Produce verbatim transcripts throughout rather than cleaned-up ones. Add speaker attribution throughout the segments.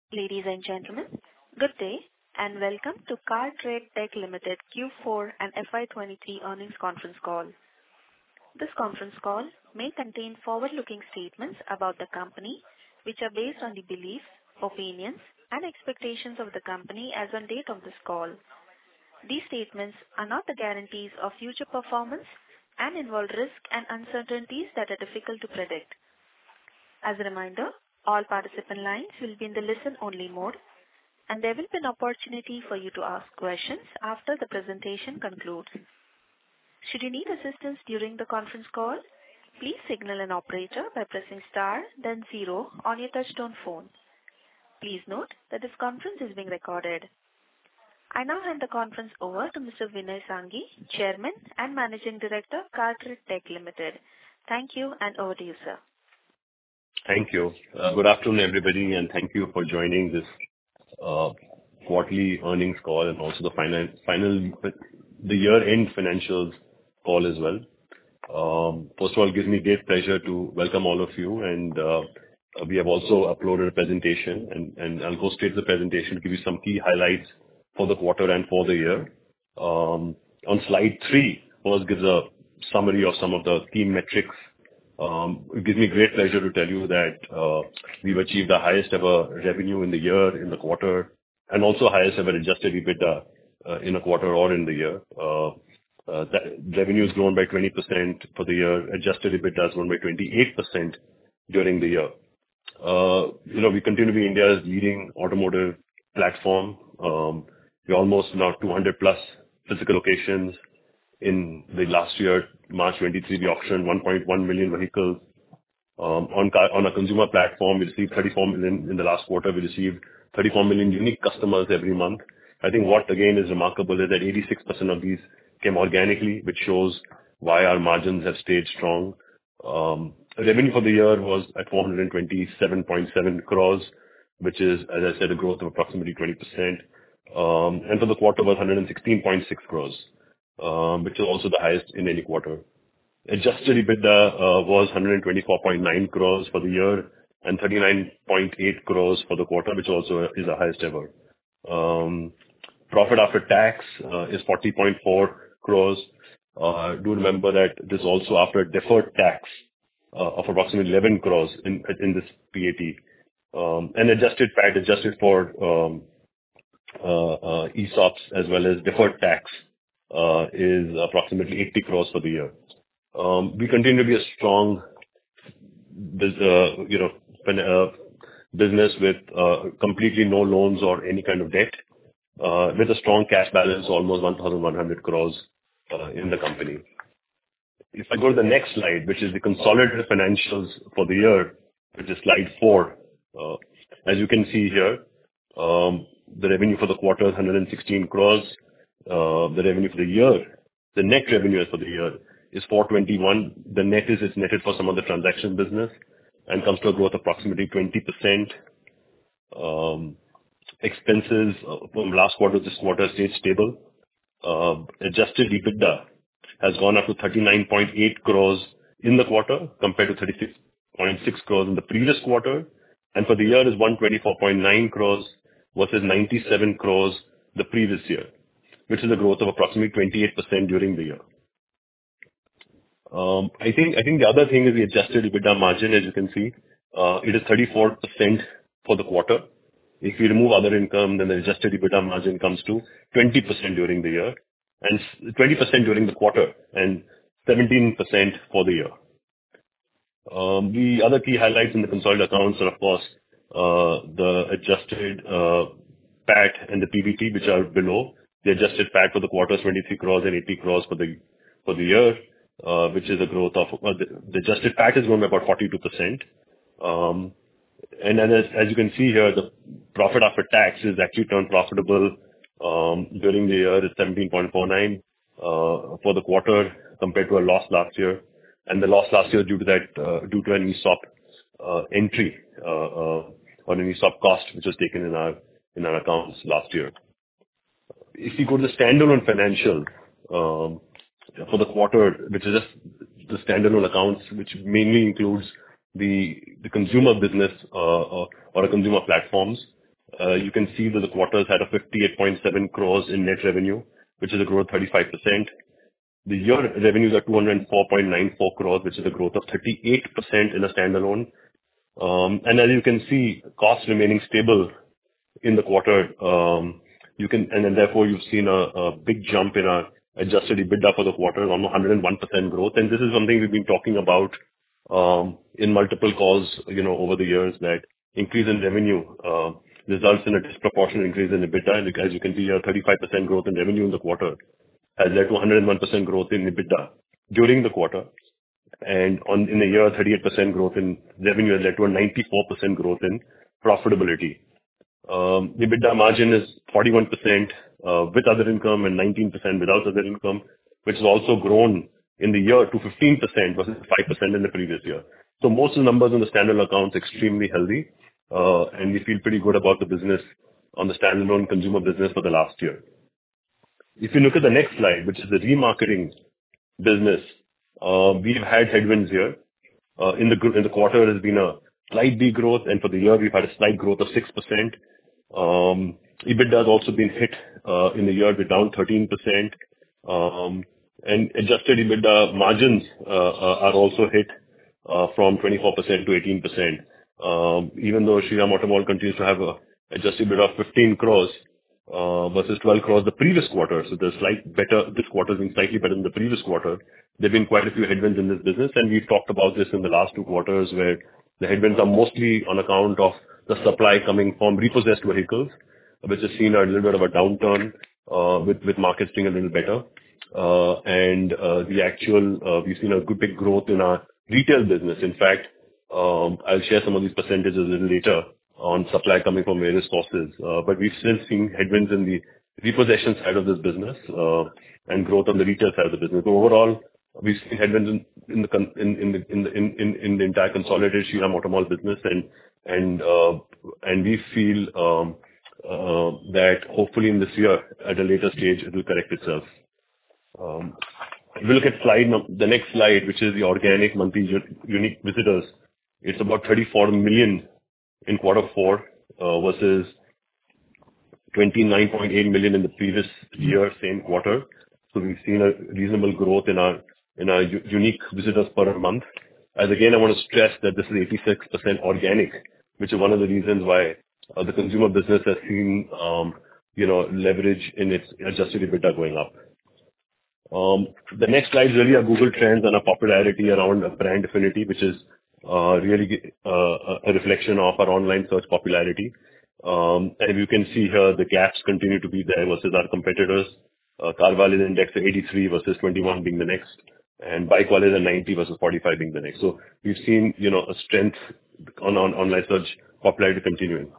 Speaker 1: Ladies and gentlemen, good day and welcome to Cartrade Tech Limited Q four and F Y twenty-three earnings conference call. This conference call may contain forward-looking statements about the company, which are based on the beliefs, opinions, and expectations of the company as on date of this call. These statements are not the guarantees of future performance and involve risks and uncertainties that are difficult to predict. As a reminder, all participant lines will be in the listen-only mode, and there will be an opportunity for you to ask questions after the presentation concludes. Should you need assistance during the conference call, please signal an operator by pressing star then zero on your touchtone phone. Please note that this conference is being recorded. I now hand the conference over to Mister Vinay Sanghi, Chairman and Managing Director, Cartrade Tech Limited. Thank you, and over to you, sir.
Speaker 2: Thank you. Uh, good afternoon, everybody, and thank you for joining this uh, quarterly earnings call and also the final, final the year-end financials call as well. Um, first of all, it gives me great pleasure to welcome all of you, and uh, we have also uploaded a presentation, and, and I'll go straight to the presentation to give you some key highlights for the quarter and for the year. Um, on slide three, first gives a summary of some of the key metrics. Um, it gives me great pleasure to tell you that uh, we've achieved the highest ever revenue in the year, in the quarter, and also highest ever adjusted EBITDA uh, in a quarter or in the year. Uh, uh, that revenue has grown by twenty percent for the year. Adjusted EBITDA has grown by twenty-eight percent during the year. Uh, you know, we continue to be India's leading automotive platform. Um, we're almost now two hundred plus physical locations. In the last year, March twenty-three, we auctioned one point one million vehicles. Um, on, car, on a consumer platform, we received thirty-four million in the last quarter. We received thirty-four million unique customers every month. I think what again is remarkable is that eighty-six percent of these came organically, which shows why our margins have stayed strong. Um, revenue for the year was at four hundred twenty-seven point seven crores, which is, as I said, a growth of approximately twenty percent. Um, and for the quarter was one hundred sixteen point six crores. Um, which is also the highest in any quarter. Adjusted EBITDA uh, was one hundred twenty-four point nine crores for the year and thirty-nine point eight crores for the quarter, which also is the highest ever. Um, profit after tax uh, is forty point four crores. Uh, do remember that this is also after deferred tax uh, of approximately eleven crores in in this P A T. Um, and adjusted P A T, adjusted for um, uh, uh, E S O Ps as well as deferred tax, Uh, is approximately eighty crores for the year. Um, we continue to be a strong, uh, you know, uh, business with uh, completely no loans or any kind of debt, uh, with a strong cash balance, almost one thousand one hundred crores uh, in the company. If I go to the next slide, which is the consolidated financials for the year, which is slide four, uh, as you can see here, um, the revenue for the quarter is one hundred sixteen crores. Uh, the revenue for the year, the net revenue for the year is four twenty-one. The net is, is netted for some of the transaction business and comes to a growth of approximately twenty percent. Um, expenses uh, from last quarter to this quarter stayed stable. Uh, adjusted EBITDA has gone up to thirty-nine point eight crores in the quarter compared to thirty-six point six crores in the previous quarter. And for the year is one hundred twenty-four point nine crores versus ninety-seven crores the previous year, which is a growth of approximately twenty-eight percent during the year. Um, I think I think the other thing is the adjusted EBITDA margin. As you can see, uh, it is thirty-four percent for the quarter. If you remove other income, then the adjusted EBITDA margin comes to twenty percent during the year, and twenty percent during the quarter, and seventeen percent for the year. Um, the other key highlights in the consolidated accounts are, of course, uh, the adjusted uh, P A T and the P B T, which are below. The adjusted P A T for the quarter is twenty-three crores and eighty crores for the for the year, uh, which is a growth of uh, the, the adjusted P A T is grown by about forty-two percent. Um, and then as, as you can see here, the profit after tax is actually turned profitable um, during the year. It's seventeen point four nine uh, for the quarter compared to a loss last year, and the loss last year due to that uh, due to an E S O P uh, entry uh, uh, or an E S O P cost which was taken in our in our accounts last year. If you go to the standalone financial um, for the quarter, which is just the standalone accounts, which mainly includes the the consumer business uh, or, or a consumer platforms, uh, you can see that the quarters had a fifty-eight point seven crores in net revenue, which is a growth of thirty-five percent. The year revenues are two hundred four point nine four crores, which is a growth of thirty-eight percent in a standalone. Um, and as you can see, costs remaining stable in the quarter. Um, you can, and then therefore you've seen a, a big jump in our adjusted EBITDA for the quarter, almost one hundred one percent growth. And this is something we've been talking about um, in multiple calls, you know, over the years, that increase in revenue uh, results in a disproportionate increase in EBITDA. And as you can see here, thirty-five percent growth in revenue in the quarter has led to one hundred one percent growth in EBITDA during the quarter. And on in a year, thirty-eight percent growth in revenue has led to a ninety-four percent growth in profitability. Um, the EBITDA margin is forty-one percent uh, with other income and nineteen percent without other income, which has also grown in the year to fifteen percent versus five percent in the previous year. So most of the numbers on the standalone accounts extremely healthy, uh, and we feel pretty good about the business on the standalone consumer business for the last year. If you look at the next slide, which is the remarketing business, uh, we've had headwinds here. Uh, in the gr- in the quarter, there has been a slight degrowth, and for the year, we've had a slight growth of six percent. Um, EBITDA has also been hit uh, in the year, we're down thirteen percent. Um, and adjusted EBITDA margins uh, uh, are also hit uh, from twenty-four percent to eighteen percent. Um, even though Shriram Automall continues to have a adjusted EBITDA of fifteen crores uh, versus twelve crores the previous quarter. So there's slight better, this quarter has been slightly better than the previous quarter. There have been quite a few headwinds in this business, and we've talked about this in the last two quarters, where the headwinds are mostly on account of the supply coming from repossessed vehicles, which has seen a little bit of a downturn, uh, with, with markets doing a little better. Uh, and, uh, the actual, uh, we've seen a good big growth in our retail business. In fact, um, I'll share some of these percentages a little later on supply coming from various sources. Uh, but we've still seen headwinds in the repossession side of this business, uh, and growth on the retail side of the business. So overall, we've seen headwinds in, in the, con- in, in the, in the, in, in, in the entire consolidated Shriram Automall business. And, and, uh, and we feel, um, uh, that hopefully in this year, at a later stage, it will correct itself. Um, if you look at slide, num- the next slide, which is the organic monthly u- unique visitors, it's about thirty-four million in quarter four, uh, versus twenty-nine point eight million in the previous year, same quarter. So we've seen a reasonable growth in our, in our u- unique visitors per month. As again, I want to stress that this is eighty-six percent organic, which is one of the reasons why uh, the consumer business has seen, um, you know, leverage in its adjusted EBITDA going up. Um, the next slide is really a Google Trends and a popularity around a brand affinity, which is uh, really uh, a reflection of our online search popularity. Um, and you can see here the gaps continue to be there versus our competitors. Uh, Carvale is indexed at eighty-three versus twenty-one being the next, and Bikewala is at ninety versus forty-five being the next. So we've seen, you know, a strength on, on online search popularity continuing.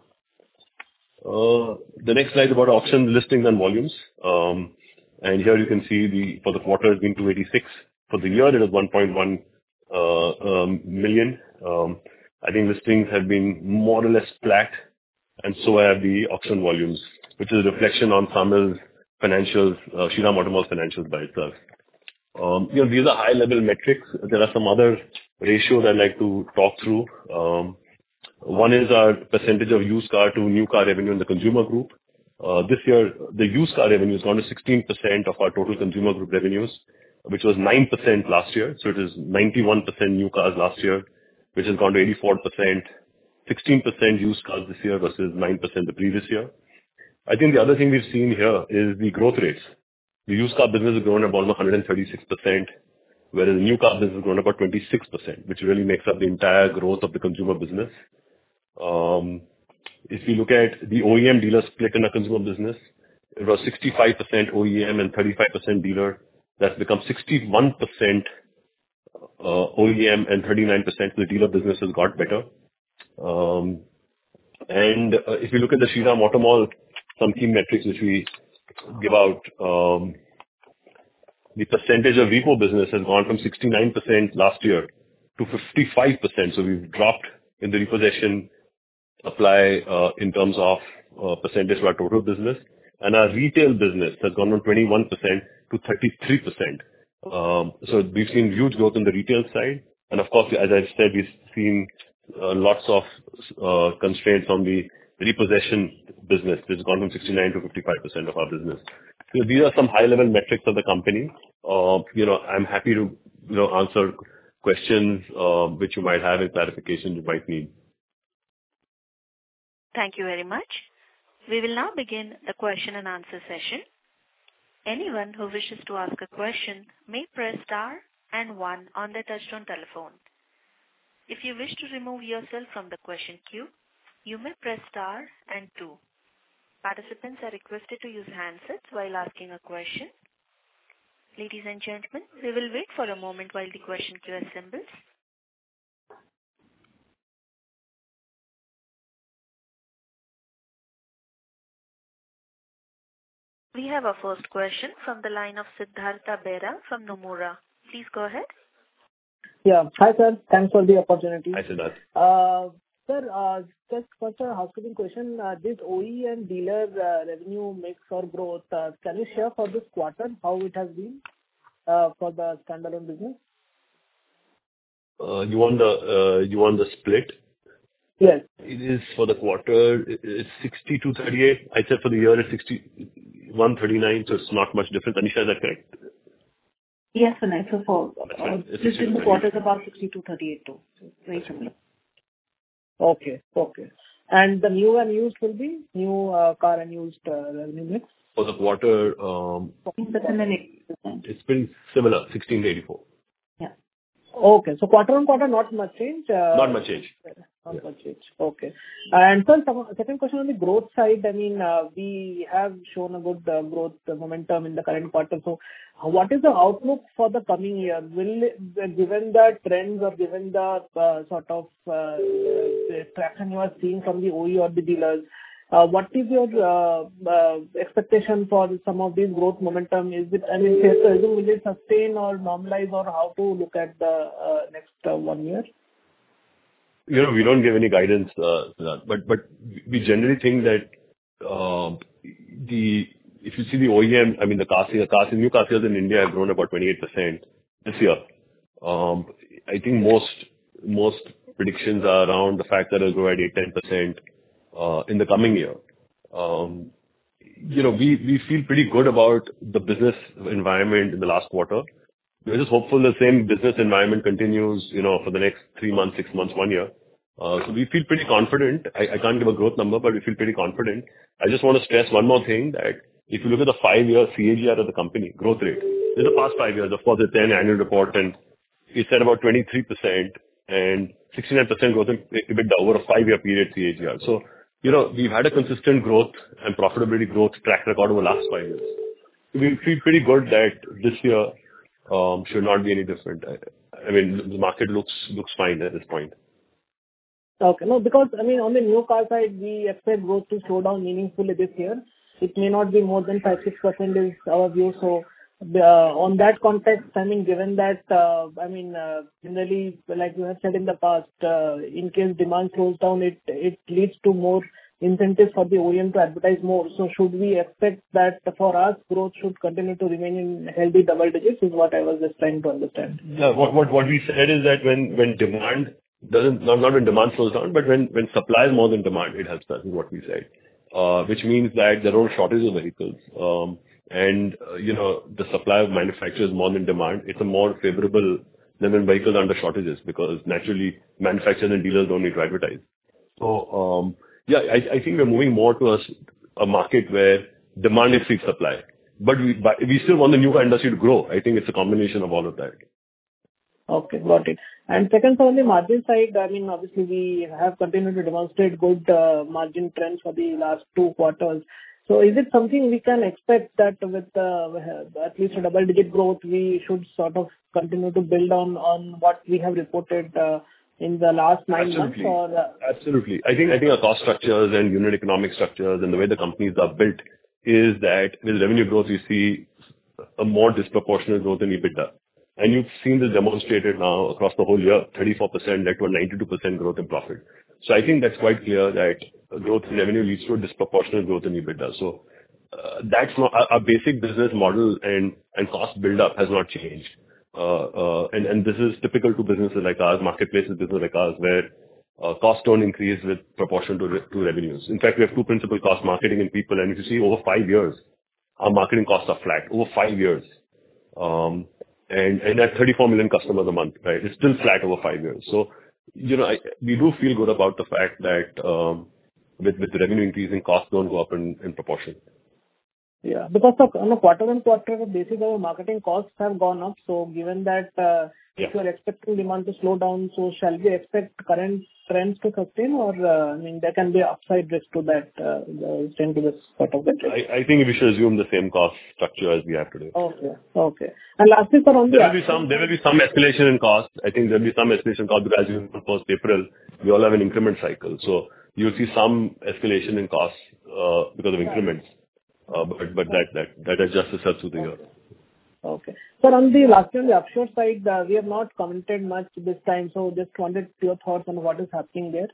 Speaker 2: Uh, the next slide is about auction listings and volumes. Um, and here you can see the, for the quarter has been two eighty-six. For the year, it is one point one uh, um, million. Um, I think listings have been more or less flat, and so have the auction volumes, which is a reflection on SAMIL's financials, uh, Shriram Automall's financials by itself. Um, you know, these are high-level metrics. There are some other ratios I'd like to talk through. Um, One is our percentage of used car to new car revenue in the consumer group. Uh, This year, the used car revenue has gone to sixteen percent of our total consumer group revenues, which was nine percent last year. So it is ninety-one percent new cars last year, which has gone to eighty-four percent, sixteen percent used cars this year versus nine percent the previous year. I think the other thing we've seen here is the growth rates. The used car business has grown about one hundred thirty-six percent, whereas the new car business has grown about twenty-six percent, which really makes up the entire growth of the consumer business. Um, if you look at the O E M dealer split in our consumer business, it was sixty-five percent O E M and thirty-five percent dealer. That's become sixty-one percent uh, O E M and thirty-nine percent. The dealer business has got better. Um, and uh, if you look at the Shriram Automall, some key metrics which we give out, um, the percentage of repo business has gone from sixty-nine percent last year to fifty-five percent. So we've dropped in the repossession apply uh, in terms of uh, percentage of our total business. And our retail business has gone from twenty-one percent to thirty-three percent. Um, so we've seen huge growth on the retail side. And of course, as I said, we've seen uh, lots of uh, constraints on the repossession business, which has gone from sixty-nine to fifty-five percent of our business. So these are some high-level metrics of the company. Uh, You know, I'm happy to, you know, answer questions uh, which you might have and clarification you might need.
Speaker 1: Thank you very much. We will now begin the question and answer session. Anyone who wishes to ask a question may press star and one on their touchtone telephone. If you wish to remove yourself from the question queue, you may press star and two. Participants are requested to use handsets while asking a question. Ladies and gentlemen, we will wait for a moment while the question queue assembles. We have our first question from the line of Siddhartha Bera from Nomura. Please go ahead.
Speaker 3: Yeah. Hi, sir. Thanks for the opportunity.
Speaker 2: Hi, Siddharth.
Speaker 3: Uh, Sir, uh, just first a housekeeping question. Uh, This O E and dealer uh, revenue mix or growth, uh, can you share for this quarter how it has been uh, for the standalone business?
Speaker 2: Uh, You want the uh, you want the split?
Speaker 3: Yes.
Speaker 2: It is for the quarter, it- it's sixty-two thirty-eight. I said for the year, it's sixty-one thirty-nine, so it's not much difference. Anisha, is that correct?
Speaker 4: Yes, Vinay. So for
Speaker 2: That's
Speaker 4: uh,
Speaker 2: right. It's
Speaker 4: this in the
Speaker 2: sixty-two
Speaker 4: quarter is about sixty-two thirty-eight too. So it's very similar.
Speaker 3: Okay. Okay. And the new and used will be new uh, car and used uh, revenue mix?
Speaker 2: For the quarter, um,
Speaker 4: That's in the eighty percent.
Speaker 2: it's been similar, sixteen eighty-four.
Speaker 4: Yeah.
Speaker 3: Okay. So quarter-on-quarter, not much change? uh,
Speaker 2: Not much change.
Speaker 3: Not
Speaker 2: Yeah.
Speaker 3: much change. Okay. And sir, some- second question on the growth side. I mean, uh, we have shown a good uh, growth momentum in the current quarter. So what is the outlook for the coming year? Will it, given the trends or given the uh, sort of uh, the traction you are seeing from the O E or the dealers, uh, what is your uh, uh, expectation for some of these growth momentum? Is it, I mean, fair to assume, will it sustain or normalize, or how to look at the uh, next uh, one year?
Speaker 2: You know, we don't give any guidance, uh, Siddharth, but but we generally think that uh, the if you see the O E M, I mean, the car sales, car sales, new car sales in India have grown about twenty-eight percent this year. Um, I think most most predictions are around the fact that it'll grow at eight to ten percent uh, in the coming year. Um, You know, we we feel pretty good about the business environment in the last quarter. We're just hopeful the same business environment continues, you know, for the next three months, six months, one year. Uh, So we feel pretty confident. I I can't give a growth number, but we feel pretty confident. I just want to stress one more thing, that if you look at the five-year C A G R of the company, growth rate, in the past five years, of course, it's an annual report, and it's at about twenty-three percent and sixty-nine percent growth in EBITDA over a five-year period C A G R. So, you know, we've had a consistent growth and profitability growth track record over the last five years. We feel pretty good that this year um, should not be any different. I I mean, the market looks looks fine at this point.
Speaker 3: Okay. No, because, I mean, on the new car side, we expect growth to slow down meaningfully this year. It may not be more than five to six percent is our view. So, uh, on that context, I mean, given that, uh, I mean, uh, generally, like you have said in the past, uh, in case demand slows down, it it leads to more incentives for the O E M to advertise more. So should we expect that for us, growth should continue to remain in healthy double digits, is what I was just trying to understand.
Speaker 2: Yeah. What what what we said is that when when demand doesn't, not not when demand slows down, but when when supply is more than demand, it helps us, is what we said. Uh, Which means that there are no shortage of vehicles. Um, And, uh, you know, the supply of manufacturers more than demand, it's a more favorable than when vehicles are under shortages, because naturally manufacturers and dealers don't need to advertise. So, um, yeah, I I think we're moving more to a s- a market where demand exceeds supply. But we but we still want the new car industry to grow. I think it's a combination of all of that.
Speaker 3: Okay, got it. And second, so on the margin side, I mean, obviously we have continued to demonstrate good uh, margin trends for the last two quarters. So is it something we can expect that with uh, at least a double-digit growth, we should sort of continue to build on on what we have reported uh, in the last nine months?
Speaker 2: Absolutely.
Speaker 3: Or uh,
Speaker 2: Absolutely. I think, I think our cost structures and unit economic structures and the way the companies are built is that with revenue growth, we see a more disproportionate growth in EBITDA. And you've seen this demonstrated now across the whole year, thirty-four percent led to a ninety-two percent growth in profit. So I think that's quite clear that growth in revenue leads to a disproportionate growth in EBITDA. So, uh, that's not... Our our basic business model and and cost build-up has not changed. Uh, uh, And and this is typical to businesses like ours, marketplaces business like ours, where uh, costs don't increase with proportion to re- to revenues. In fact, we have two principal costs, marketing and people. And if you see over five years, our marketing costs are flat over five years. Um, and, and at thirty-four million customers a month, right? It's still flat over five years. So, you know, I, we do feel good about the fact that um, with, with revenue increasing, costs don't go up in, in proportion.
Speaker 3: Yeah, because of, on a quarter-on-quarter basis, our marketing costs have gone up. So given that, uh,
Speaker 2: Yeah.
Speaker 3: if you are expecting demand to slow down, so shall we expect current trends to sustain, or, uh, I mean, there can be upside risk to that, uh, the ten to this sort of metric?
Speaker 2: I, I think we should assume the same cost structure as we have today.
Speaker 3: Okay. Okay. And lastly, sir, on the...
Speaker 2: There will be some, there will be some escalation in cost. I think there will be some escalation in cost because as you know, first April, we all have an increment cycle. So you'll see some escalation in costs, uh, because of increments. Uh, but, but that, that, that adjusts itself through the year.
Speaker 3: Okay. Sir, on the last on the offshore side, uh, we have not commented much this time, so just wanted your thoughts on what is happening there.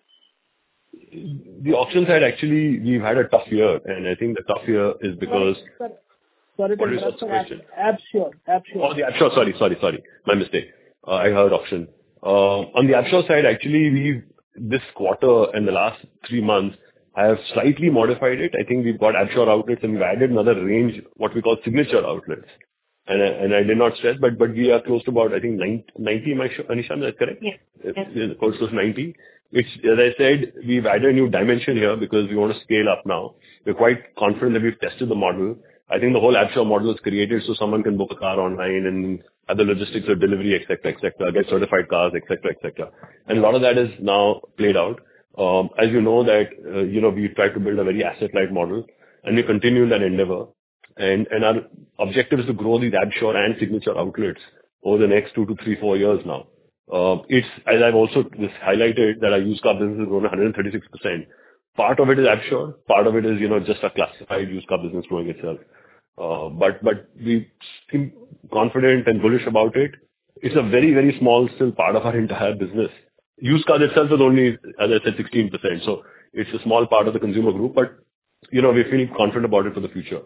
Speaker 2: The auction side, actually, we've had a tough year, and I think the tough year is because...
Speaker 3: Sir, sorry to
Speaker 2: What is
Speaker 3: interrupt,
Speaker 2: the
Speaker 3: sir.
Speaker 2: question?
Speaker 3: Appshore. Appshore.
Speaker 2: Oh, the Appshore. Sorry, sorry, sorry. My mistake. Uh, I heard auction. Uh, On the Appshore side, actually, we've this quarter and the last three months have slightly modified it. I think we've got Appshore outlets, and we've added another range, what we call signature outlets. And I, and I did not stress, but, but we are close to about, I think, ninety, Anisha, is that correct?
Speaker 4: Yes.
Speaker 2: It's, it's close to ninety. Which, as I said, we've added a new dimension here because we want to scale up now. We're quite confident that we've tested the model. I think the whole Appshore model is created so someone can book a car online and have the logistics of delivery, et cetera, et cetera, get certified cars, et cetera, et cetera. And a lot of that is now played out. Um, as you know that, uh, you know, we try to build a very asset-light model, and we continue in that endeavor. And, and our objective is to grow these Appshore and signature outlets over the next two to three, four years now. Uh, it's, as I've also just highlighted, that our used car business has grown one hundred thirty-six percent. Part of it is Appshore, part of it is, you know, just a classified used car business growing itself. Uh, but, but we seem confident and bullish about it. It's a very, very small still part of our entire business. Used car itself is only, as I said, sixteen percent. So it's a small part of the consumer group, but, you know, we feel confident about it for the future.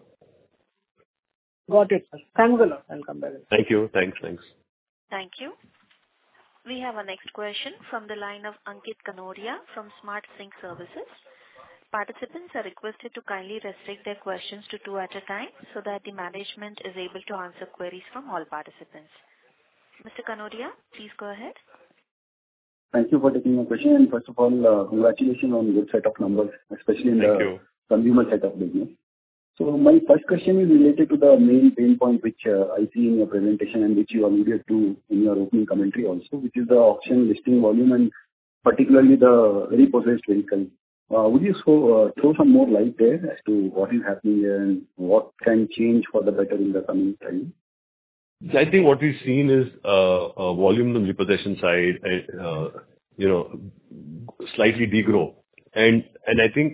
Speaker 3: Got it, sir. Thanks a lot. I'll come back.
Speaker 2: Thank you. Thanks. Thanks.
Speaker 1: Thank you. We have our next question from the line of Ankit Kanoria from Smart Sync Services. Participants are requested to kindly restrict their questions to two at a time so that the management is able to answer queries from all participants. Mister Kanoria, please go ahead.
Speaker 5: Thank you for taking my question. And first of all, uh, congratulations on good set of numbers, especially in
Speaker 2: Thank
Speaker 5: the
Speaker 2: you.
Speaker 5: consumer set of business. So my first question is related to the main pain point which uh, I see in your presentation and which you alluded to in your opening commentary also, which is the auction listing volume and particularly the repossessed vehicle. Uh, would you so, uh, throw some more light there as to what is happening there and what can change for the better in the coming time?
Speaker 2: I think what we've seen is uh, uh, volume on the repossession side, uh, you know, slightly degrow. And and I think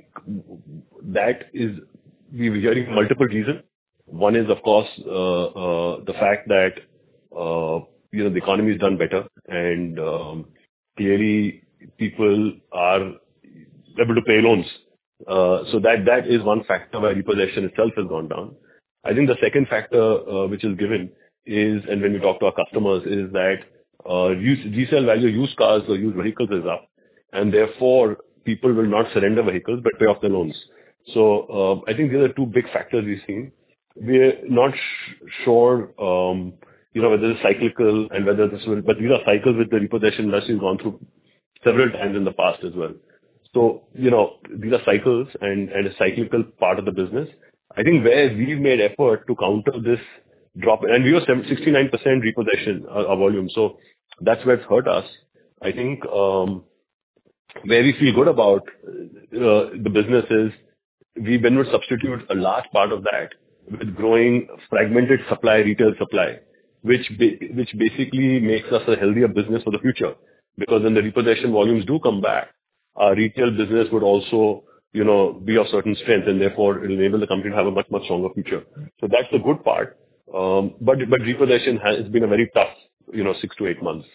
Speaker 2: that is, we were hearing multiple reasons. One is, of course, uh, uh, the fact that, uh, you know, the economy has done better and um, clearly people are able to pay loans. Uh, so that that is one factor why repossession itself has gone down. I think the second factor uh, which is given is, and when we talk to our customers, is that uh, resale value used cars or used vehicles is up, and therefore people will not surrender vehicles but pay off the loans. So uh, I think these are two big factors we've seen. We're not sh- sure, um, you know, whether it's cyclical and whether this will, but these are cycles which the repossession industry has gone through several times in the past as well. So, you know, these are cycles and, and a cyclical part of the business. I think where we've made effort to counter this drop, and we were sixty-nine percent repossession, our, our volume. So that's where it's hurt us. I think um, where we feel good about uh, the business is we've been able to substitute a large part of that with growing fragmented supply, retail supply, which ba- which basically makes us a healthier business for the future. Because when the repossession volumes do come back, our retail business would also, you know, be of certain strength, and therefore it will enable the company to have a much, much stronger future. So that's the good part. Um, but but repossession has been a very tough, you know, six to eight months.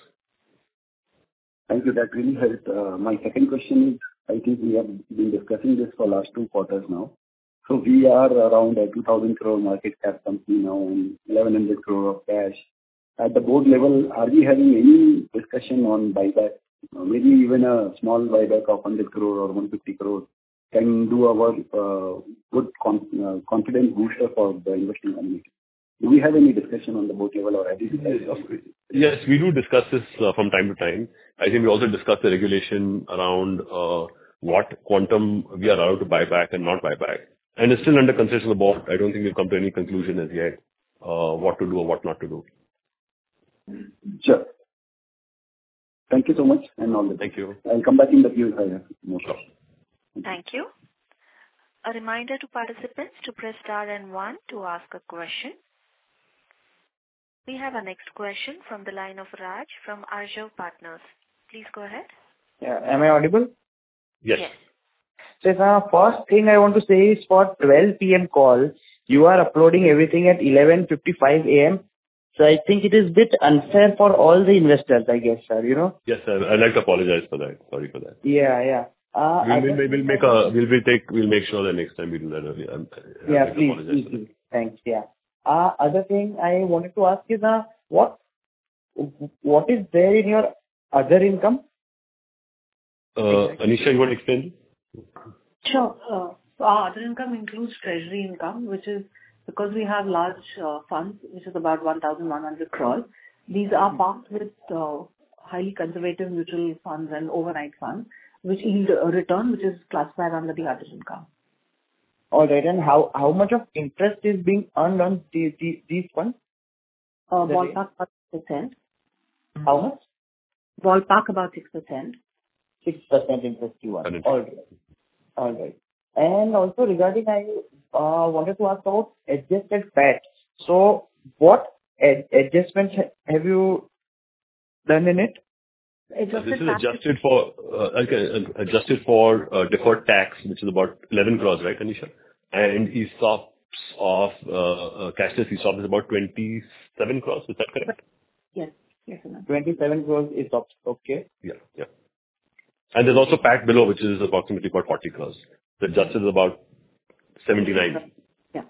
Speaker 5: Thank you. That really helped. Uh, my second question is, I think we have been discussing this for last two quarters now. So we are around a two thousand crore market cap company now and eleven hundred crore of cash. At the board level, are we having any discussion on buyback uh, maybe even a small buyback of one hundred crore or one hundred fifty crore can do our uh, good con- uh, confidence booster for the investing community. Do we have any discussion on the board level or have you decided?
Speaker 2: Yes, we do discuss this uh, from time to time. I think we also discuss the regulation around uh, what quantum we are allowed to buy back and not buy back. And it's still under consideration of the board. I don't think we've come to any conclusion as yet, uh, what to do or what not to do.
Speaker 5: Sure. Thank you so much and all the best.
Speaker 2: Thank you.
Speaker 5: I'll come back in the queue if I have more questions.
Speaker 1: Thank you. A reminder to participants to press star and one to ask a question. We have our next question from the line of Raj from Arjav Partners. Please go ahead.
Speaker 6: Yeah. Am I audible?
Speaker 2: Yes.
Speaker 1: Yes.
Speaker 6: So the first thing I want to say is for twelve p.m. call, you are uploading everything at eleven fifty-five a.m. So I think it is a bit unfair for all the investors, I guess, sir, you know?
Speaker 2: Yes, sir. I'd like to apologize for that. Sorry for that.
Speaker 6: Yeah, yeah. Uh,
Speaker 2: We'll,
Speaker 6: I
Speaker 2: we'll,
Speaker 6: just-
Speaker 2: we'll make a, we'll, we'll take, we'll make sure that next time we do that earlier. I'm- I'd
Speaker 6: Yeah,
Speaker 2: like to
Speaker 6: please,
Speaker 2: apologize
Speaker 6: please,
Speaker 2: for that.
Speaker 6: please. Thanks, yeah. Uh, other thing I wanted to ask is, uh, what, what is there in your other income?
Speaker 2: Uh, Anisha, you want to explain?
Speaker 4: Sure. Uh, so our other income includes treasury income, which is because we have large uh, funds, which is about one thousand one hundred crores. These are parked with uh, highly conservative mutual funds and overnight funds, which yield a return, which is classified under the other income.
Speaker 6: All right, and how, how much of interest is being earned on the, the, these funds?
Speaker 4: Uh,
Speaker 6: The
Speaker 4: ballpark about six percent.
Speaker 6: How much?
Speaker 4: Ballpark about six percent.
Speaker 6: six percent interest you want.
Speaker 2: Correct.
Speaker 6: All right. All right. And also regarding, I uh, wanted to ask about adjusted P A T. So what ad- adjustments ha- have you done in it?
Speaker 2: Uh, This
Speaker 4: Adjusted
Speaker 2: is
Speaker 4: tax-
Speaker 2: adjusted for, uh, okay, uh, adjusted for uh, deferred tax, which is about eleven crores, right, Anisha? And ESOPs of uh, uh, cashless ESOP is about twenty-seven crores. Is that correct?
Speaker 4: Yes. Yes, ma'am.
Speaker 6: twenty-seven crores is up. Okay.
Speaker 2: Yeah, yeah. And there's also P A T below, which is approximately about forty crores. The adjusted is about seventy-nine.
Speaker 4: Yeah.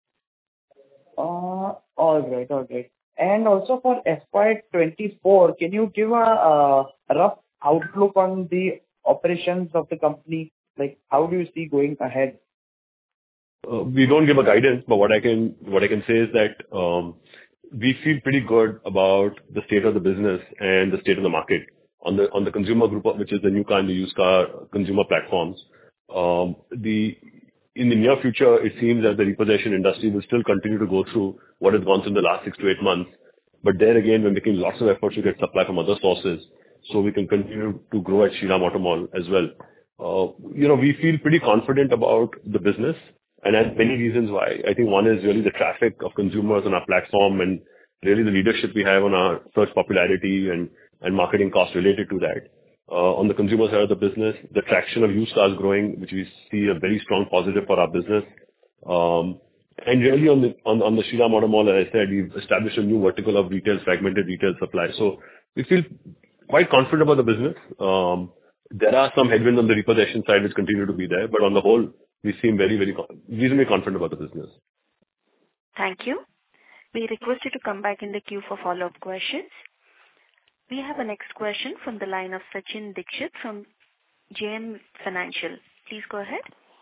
Speaker 6: Uh, all right. All right. And also for F Y twenty-four, can you give a, uh rough outlook on the operations of the company? Like, how do you see going ahead?
Speaker 2: Uh, we don't give a guidance, but what I can what I can say is that um, we feel pretty good about the state of the business and the state of the market on the on the consumer group, of which is the new car and the used car consumer platforms. Um, the in the near future, it seems that the repossession industry will still continue to go through what has gone through in the last six to eight months. But there again, we're making lots of efforts to get supply from other sources, so we can continue to grow at Shriram Automall as well. Uh, you know, we feel pretty confident about the business. And there's many reasons why. I think one is really the traffic of consumers on our platform and really the leadership we have on our search popularity and, and marketing costs related to that. Uh, on the consumer side of the business, the traction of used cars growing, which we see a very strong positive for our business. Um, and really on the, on, on the Shriram Automall, as I said, we've established a new vertical of retail, fragmented retail supply. So we feel quite confident about the business. Um, there are some headwinds on the repossession side which continue to be there, but on the whole, we seem very, very reasonably confident about the business.
Speaker 1: Thank you. We request you to come back in the queue for follow-up questions. We have a next question from the line of Sachin Dixit from J M Financial. Please go ahead.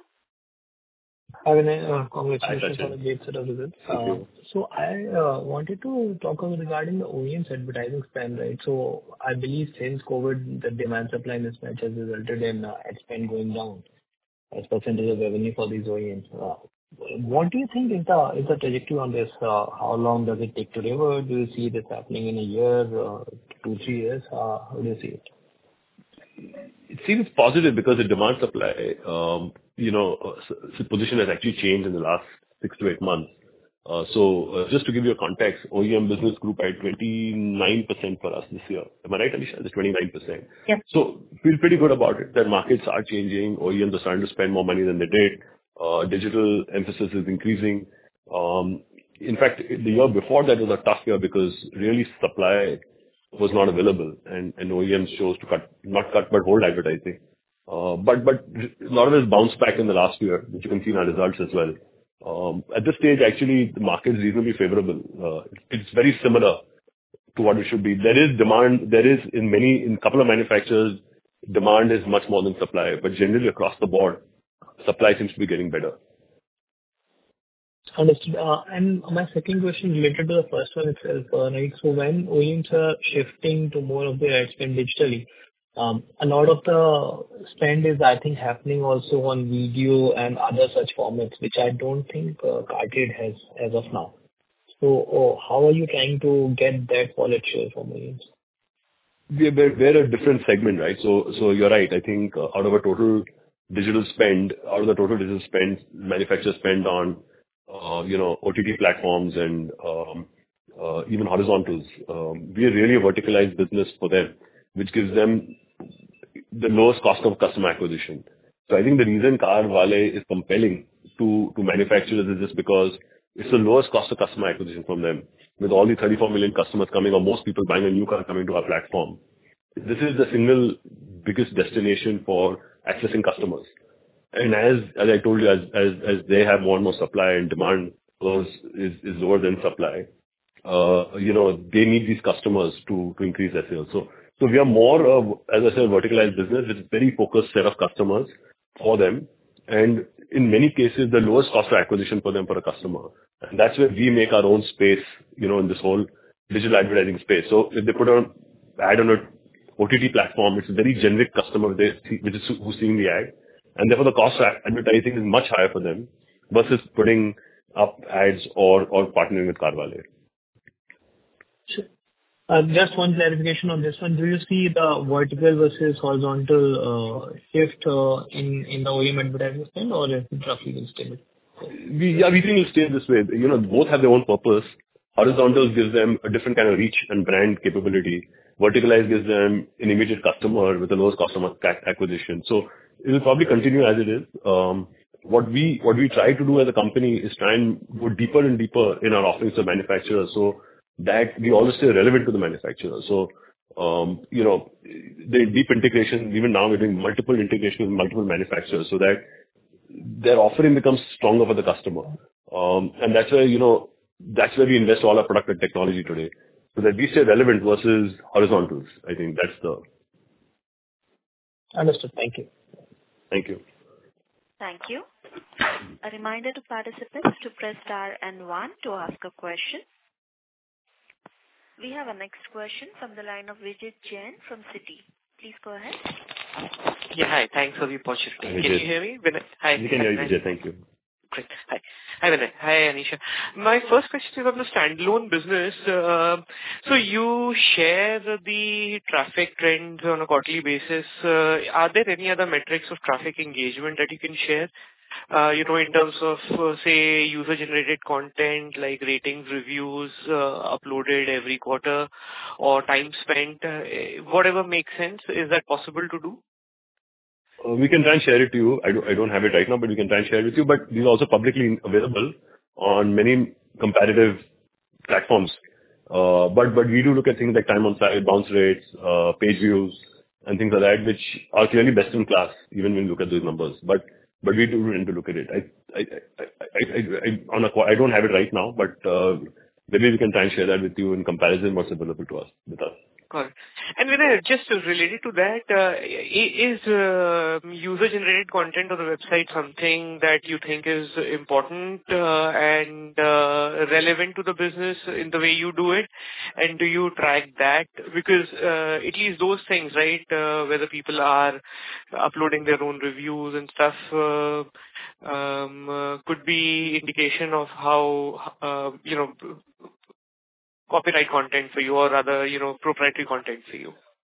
Speaker 7: Hi, Vinay. Uh, Congratulations
Speaker 2: Hi, Sachin.
Speaker 7: on a great set of results.
Speaker 2: Thank
Speaker 7: Uh,
Speaker 2: you.
Speaker 7: So I uh, wanted to talk about regarding the O E M's advertising spend, right? So I believe since COVID, the demand supply mismatch has resulted in uh, ad spend going down as percentage of revenue for these O E Ms. Uh, What do you think is the is the trajectory on this? Uh, How long does it take to revert? Do you see this happening in a year, uh, two, three years? Uh, How do you see it?
Speaker 2: It seems positive because the demand supply, um, you know, uh, s- s- position has actually changed in the last six to eight months. Uh, So, uh, just to give you a context, O E M business grew by twenty-nine percent for us this year. Am I right, Alisha? It's twenty-nine percent.
Speaker 4: Yes.
Speaker 2: So feel pretty good about it, that markets are changing. O E Ms are starting to spend more money than they did. Uh, Digital emphasis is increasing. Um, In fact, the year before that was a tough year because really supply was not available, and and O E Ms chose to cut, not cut, but hold advertising. Uh, But but a lot of it bounced back in the last year, which you can see in our results as well. Um, At this stage, actually, the market is reasonably favorable. Uh, It's very similar to what it should be. There is demand. There is in many, in a couple of manufacturers, demand is much more than supply. But generally across the board, supply seems to be getting better.
Speaker 7: Understood. Uh, And my second question related to the first one itself, uh, right? So when O E Ms are shifting to more of their ad spend digitally, um, a lot of the spend is, I think, happening also on video and other such formats, which I don't think uh, Cartrade has as of now. So oh, how are you trying to get that wallet share from O E Ms?
Speaker 2: We're, we're we're a different segment, right? So, so you're right. I think uh, out of a total digital spend, out of the total digital spend, manufacturers spend on, uh, you know, O T T platforms and um, uh, even horizontals. Um, we are really a verticalized business for them, which gives them the lowest cost of customer acquisition. So I think the reason Carvale is compelling to, to manufacturers is just because it's the lowest cost of customer acquisition from them. With all the thirty-four million customers coming, or most people buying a new car coming to our platform, this is the single biggest destination for accessing customers. And as as I told you, as as as they have more and more supply and demand is is, is lower than supply, uh, you know, they need these customers to to increase their sales. So so we are more of, as I said, verticalized business with a very focused set of customers for them, and in many cases, the lowest cost of acquisition for them for a customer. And that's where we make our own space, you know, in this whole digital advertising space. So if they put an ad on a O T T platform, it's a very generic customer, they see, which is who's seeing the ad. And therefore, the cost of advertising is much higher for them versus putting up ads or, or partnering with Carvale.
Speaker 7: Sure. Uh, Just one clarification on this one. Do you see the vertical versus horizontal uh, shift uh, in in the O E M advertising spend, or is it roughly will stay?
Speaker 2: We, yeah, we think it'll stay this way. You know, both have their own purpose. Horizontals gives them a different kind of reach and brand capability. Verticalized gives them an immediate customer with the lowest customer acquisition. So it will probably continue as it is. Um, what we what we try to do as a company is try and go deeper and deeper in our offerings to manufacturers, so that we always stay relevant to the manufacturer. So, um, you know, the deep integration, even now we're doing multiple integrations with multiple manufacturers so that their offering becomes stronger for the customer. Um, and that's where, you know, that's where we invest all our product and technology today, so that we stay relevant versus horizontals. I think that's the...
Speaker 7: Understood. Thank you.
Speaker 2: Thank you.
Speaker 1: Thank you. A reminder to participants to press star and one to ask a question. We have a next question from the line of Vijit Jain from Citi. Please go ahead.
Speaker 8: Yeah, hi. Thanks for the opportunity.
Speaker 2: Hi,
Speaker 8: Can
Speaker 2: Vijit.
Speaker 8: you hear me? Vinay? Hi.
Speaker 2: We can hear you, Vijay. Thank you.
Speaker 8: Great. Hi. Hi, Vinay. Hi, Anisha. My first question is on the standalone business. Uh, so you share the traffic trends on a quarterly basis. Uh, are there any other metrics of traffic engagement that you can share? Uh, you know, in terms of, uh, say, user-generated content like ratings, reviews, uh, uploaded every quarter, or time spent, uh, whatever makes sense. Is that possible to do?
Speaker 2: Uh, we can try and share it to you. I don't, I don't have it right now, but we can try and share it with you. But these are also publicly available on many comparative platforms. Uh, but, but we do look at things like time on site, bounce rates, uh, page views, and things like that, which are clearly best in class, even when you look at those numbers. But But we do tend to look at it. I I I I I on a I don't have it right now, but uh, maybe we can try and share that with you in comparison what's available to us with us.
Speaker 8: Got it. And Vinay, just related to that, uh, is uh, user-generated content on the website something that you think is important uh, and uh, relevant to the business in the way you do it? And do you track that? Because uh, at least those things, right, uh, whether people are uploading their own reviews and stuff, uh, um, uh, could be indication of how, uh, you know, copyright content for you or rather, you know, proprietary content for you?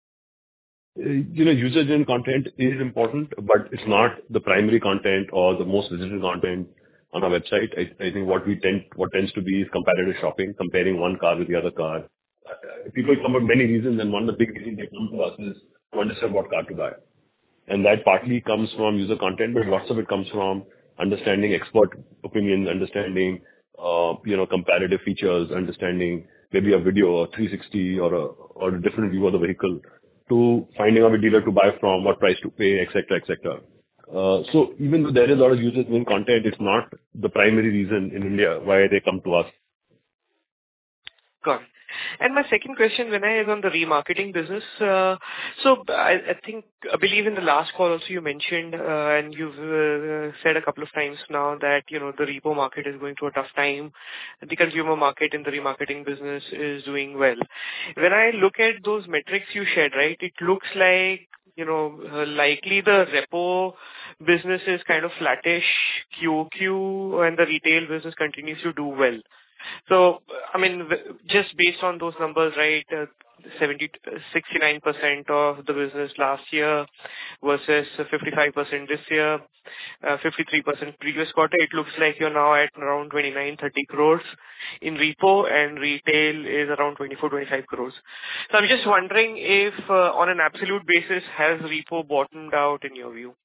Speaker 2: Uh, You know, user-generated content is important, but it's not the primary content or the most visited content on our website. I, I think what we tend, what tends to be is comparative shopping, comparing one car with the other car. Uh, people come for many reasons, and one of the big reasons they come to us is to understand what car to buy. And that partly comes from user content, but lots of it comes from understanding expert opinions, understanding, uh, you know, comparative features, understanding maybe a video or three sixty or a, or a different view of the vehicle, to finding out a dealer to buy from, what price to pay, et cetera, et cetera. Uh, so even though there is a lot of users in content, it's not the primary reason in India why they come to us.
Speaker 8: Got it. And my second question, Vinay, is on the remarketing business. Uh, so I, I think, I believe in the last call also you mentioned, uh, and you've uh, said a couple of times now that, you know, the repo market is going through a tough time. The consumer market in the remarketing business is doing well. When I look at those metrics you shared, right, it looks like, you know, uh, likely the repo business is kind of flattish Q O Q and the retail business continues to do well. So, I mean, w- just based on those numbers, right, uh, seventy, sixty-nine percent of the business last year versus fifty-five percent this year, uh, fifty-three percent previous quarter, it looks like you're now at around twenty-nine, thirty crores in repo and retail is around twenty-four, twenty-five crores. So I'm just wondering if uh, on an absolute basis, has repo bottomed out in your view?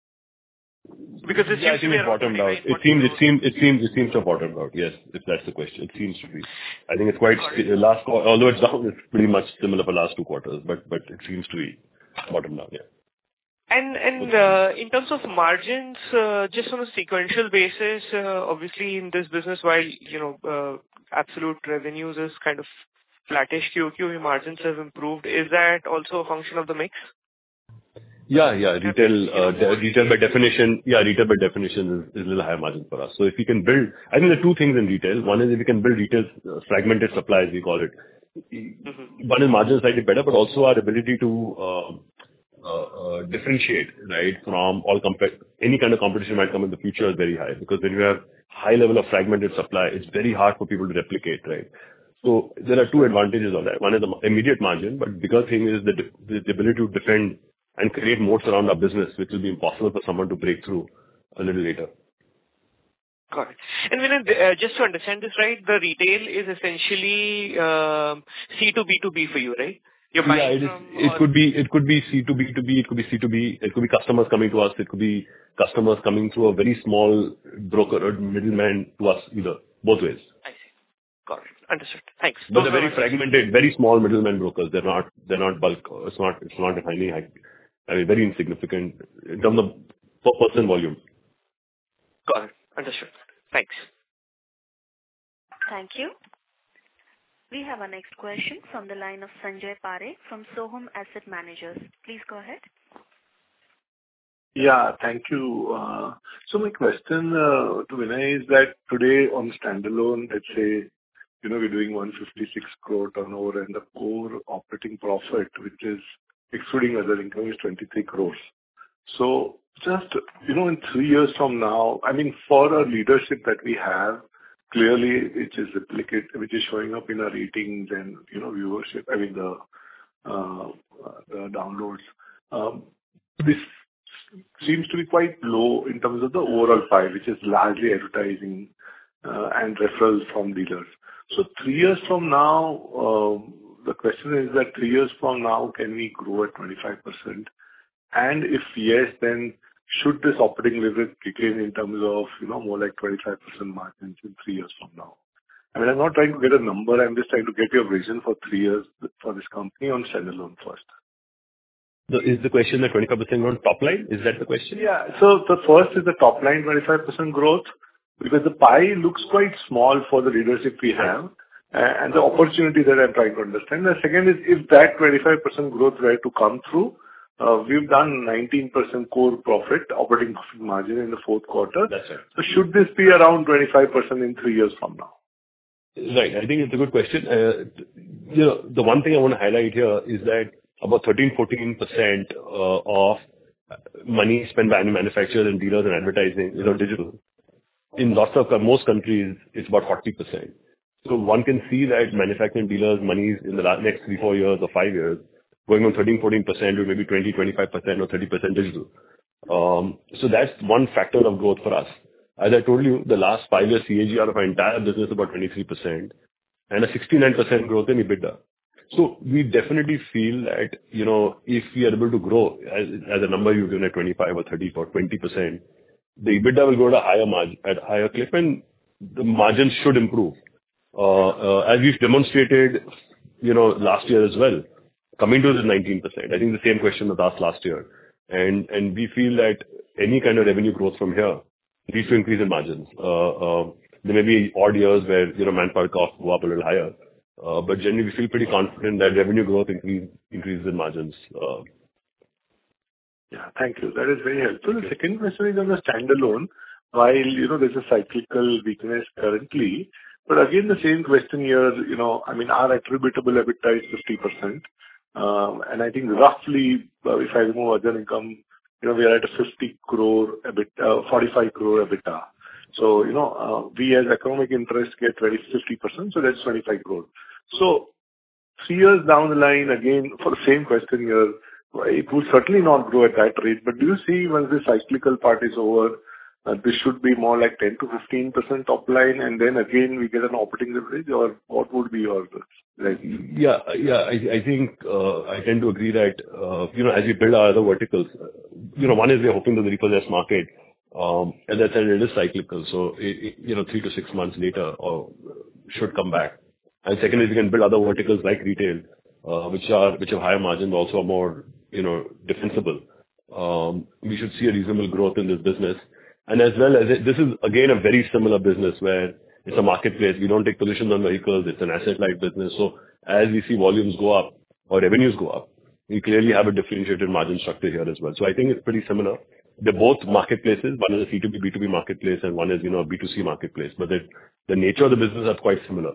Speaker 8: Because it
Speaker 2: Yeah, I
Speaker 8: seems to
Speaker 2: think
Speaker 8: be
Speaker 2: it
Speaker 8: around
Speaker 2: bottomed out.
Speaker 8: twenty-nine,
Speaker 2: It
Speaker 8: forty
Speaker 2: seems, it
Speaker 8: crores.
Speaker 2: seems, it seems, it seems to have bottomed out. Yes, if that's the question. It seems to be. I think it's quite, st- last, qu- although it's down, it's pretty much similar for last two quarters, but, but it seems to be bottomed out, yeah.
Speaker 8: And and uh, in terms of margins, uh, just on a sequential basis, uh, obviously in this business, while, you know, uh, absolute revenues is kind of flattish Q O Q, your margins have improved. Is that also a function of the mix?
Speaker 2: Yeah, yeah. Retail,
Speaker 8: you know,
Speaker 2: uh, de-
Speaker 8: more
Speaker 2: retail by definition, yeah, retail by definition is, is a little higher margin for us. So if we can build, I think there are two things in retail. One is if we can build retail uh, fragmented supplies, we call it.
Speaker 8: Mm-hmm.
Speaker 2: One is margin slightly better, but also our ability to uh, uh, uh, differentiate, right, from all comp- any kind of competition might come in the future is very high. Because when you have high level of fragmented supply, it's very hard for people to replicate, right? So there are two advantages of that. One is the immediate margin, but bigger thing is the, the, the ability to defend and create moats around our business, which will be impossible for someone to break through a little later.
Speaker 8: Got it. And when I, uh, just to understand this right, the retail is essentially um, C to B to B for you, right? You're
Speaker 2: Yeah,
Speaker 8: buying
Speaker 2: it is.
Speaker 8: from...
Speaker 2: It
Speaker 8: or-
Speaker 2: could be, it could be C to B to B, it could be C to B, it could be customers coming to us, it could be customers coming through a very small broker or middleman to us, either, both ways.
Speaker 8: I see. Got it. Understood. Thanks.
Speaker 2: But
Speaker 8: Those
Speaker 2: they're
Speaker 8: were
Speaker 2: very
Speaker 8: my
Speaker 2: fragmented, very small middleman brokers. They're not, they're not bulk. It's not, it's not a tiny, high- I mean, very insignificant in terms of per person volume.
Speaker 8: Got it. Understood. Thanks.
Speaker 1: Thank you. We have our next question from the line of Sanjay Parekh from Sohum Asset Managers. Please go ahead.
Speaker 9: Yeah, thank you. Uh, So my question uh, to Vinay is that today on standalone, let's say, you know, we're doing one hundred fifty-six crore turnover, and the core operating profit, which is excluding other income, is twenty-three crores. So just, you know, in three years from now, I mean, for our leadership that we have, clearly which is replicate, which is showing up in our ratings and, you know, viewership, I mean, the uh, the downloads. Um, This seems to be quite low in terms of the overall pie, which is largely advertising uh, and referrals from dealers. So three years from now, um, the question is that three years from now, can we grow at twenty-five percent? And if yes, then should this operating leverage kick in in terms of, you know, more like twenty-five percent margins in three years from now? I mean, I'm not trying to get a number. I'm just trying to get your vision for three years for this company on standalone first.
Speaker 2: So is the question that twenty-five percent on top line? Is that the question?
Speaker 9: Yeah. So the first is the top line twenty-five percent growth, because the pie looks quite small for the leadership we have, uh, and the opportunity that I'm trying to understand. The second is, if that twenty-five percent growth were to come through, uh, we've done nineteen percent core profit, operating profit margin in the fourth quarter.
Speaker 2: That's right.
Speaker 9: So should this be around twenty-five percent in three years from now?
Speaker 2: Right. I think it's a good question. Uh, You know, the one thing I want to highlight here is that about thirteen, fourteen percent uh, of money spent by manufacturers and dealers and advertising is on digital. In lots of, most countries, it's about forty percent. So one can see that manufacturing dealers' monies in the la- next three, four years or five years, going from thirteen, fourteen percent to maybe twenty, twenty-five percent or thirty percent digital. Um, So that's one factor of growth for us. As I told you, the last five years C A G R of our entire business is about twenty-three percent and a sixty-nine percent growth in EBITDA. So we definitely feel that, you know, if we are able to grow as, as a number you've given at twenty-five or thirty or twenty percent, the EBITDA will go at a higher margin, at a higher clip, and the margins should improve. Uh, uh, as we've demonstrated, you know, last year as well, coming to the nineteen percent. I think the same question was asked last year. And, and we feel that any kind of revenue growth from here leads to increase in margins. Uh, uh, there may be odd years where, you know, manpower costs go up a little higher. Uh, But generally, we feel pretty confident that revenue growth increase increases in margins. Uh,
Speaker 9: Yeah, thank you. That is very helpful. The second question is on the standalone. While, you know, there's a cyclical weakness currently, but again, the same question here, you know, I mean, our attributable EBITDA is fifty percent. Um, And I think roughly, uh, if I remove other income, you know, we are at a fifty crore EBITDA, forty-five crore EBITDA. So, you know, uh, we as economic interest get very fifty percent, so that's twenty-five crore. So three years down the line, again, for the same question here, it will certainly not grow at that rate. But do you see once the cyclical part is over, uh, this should be more like ten to fifteen percent top line, and then again, we get an operating leverage, or what would be your, like?
Speaker 2: Yeah, yeah, I I think uh, I tend to agree that, uh, you know, as we build our other verticals, uh, you know, one is we're hoping that the repossessed market, um, as I said, it is cyclical, so it, it, you know, three to six months later, or should come back. And second is we can build other verticals like retail, uh, which are which have higher margins, also are more, you know, defensible. Um, we should see a reasonable growth in this business. And as well as it, this is again a very similar business where it's a marketplace. We don't take positions on vehicles. It's an asset-light business. So as we see volumes go up or revenues go up, we clearly have a differentiated margin structure here as well. So I think it's pretty similar. They're both marketplaces. One is a C two B, B two B marketplace, and one is, you know, a B two C marketplace. But the, the nature of the business are quite similar.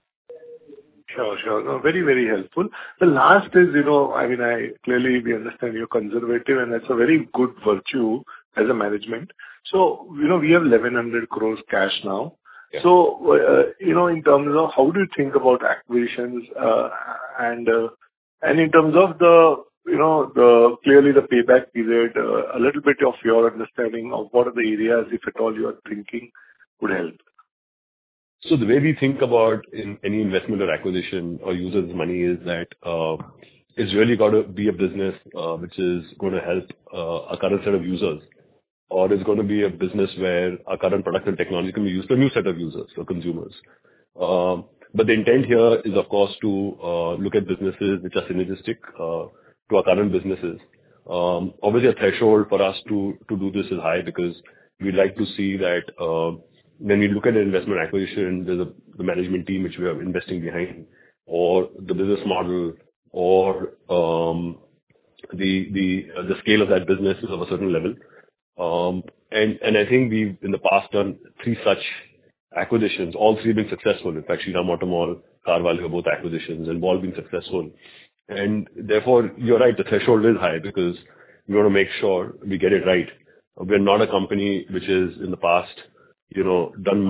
Speaker 9: Sure, sure. No, very, very helpful. The last is, you know, I mean, I clearly we understand you're conservative, and that's a very good virtue as a management. So, you know, we have eleven hundred crores cash now. Yeah. So, uh, you know, in terms of how do you think about acquisitions, uh, and, uh, and in terms of the, you know, the clearly the payback period, uh, a little bit of your understanding of what are the areas, if at all, you are thinking would help.
Speaker 2: So the way we think about in any investment or acquisition or users' money is that uh, it's really got to be a business uh, which is going to help uh, a current set of users, or it's going to be a business where our current product and technology can be used for a new set of users or consumers. Um, but the intent here is, of course, to uh, look at businesses which are synergistic uh, to our current businesses. Um, obviously, a threshold for us to to do this is high because we'd like to see that. Uh, When we look at an investment acquisition, there's a, the management team which we are investing behind, or the business model, or um, the the uh, the scale of that business is of a certain level. Um, and and I think we've in the past done three such acquisitions. All three have been successful. In fact, Shriram Automall, Carvalho are both acquisitions, and all been successful. And therefore, you're right. The threshold is high because we want to make sure we get it right. We're not a company which is in the past, you know, done,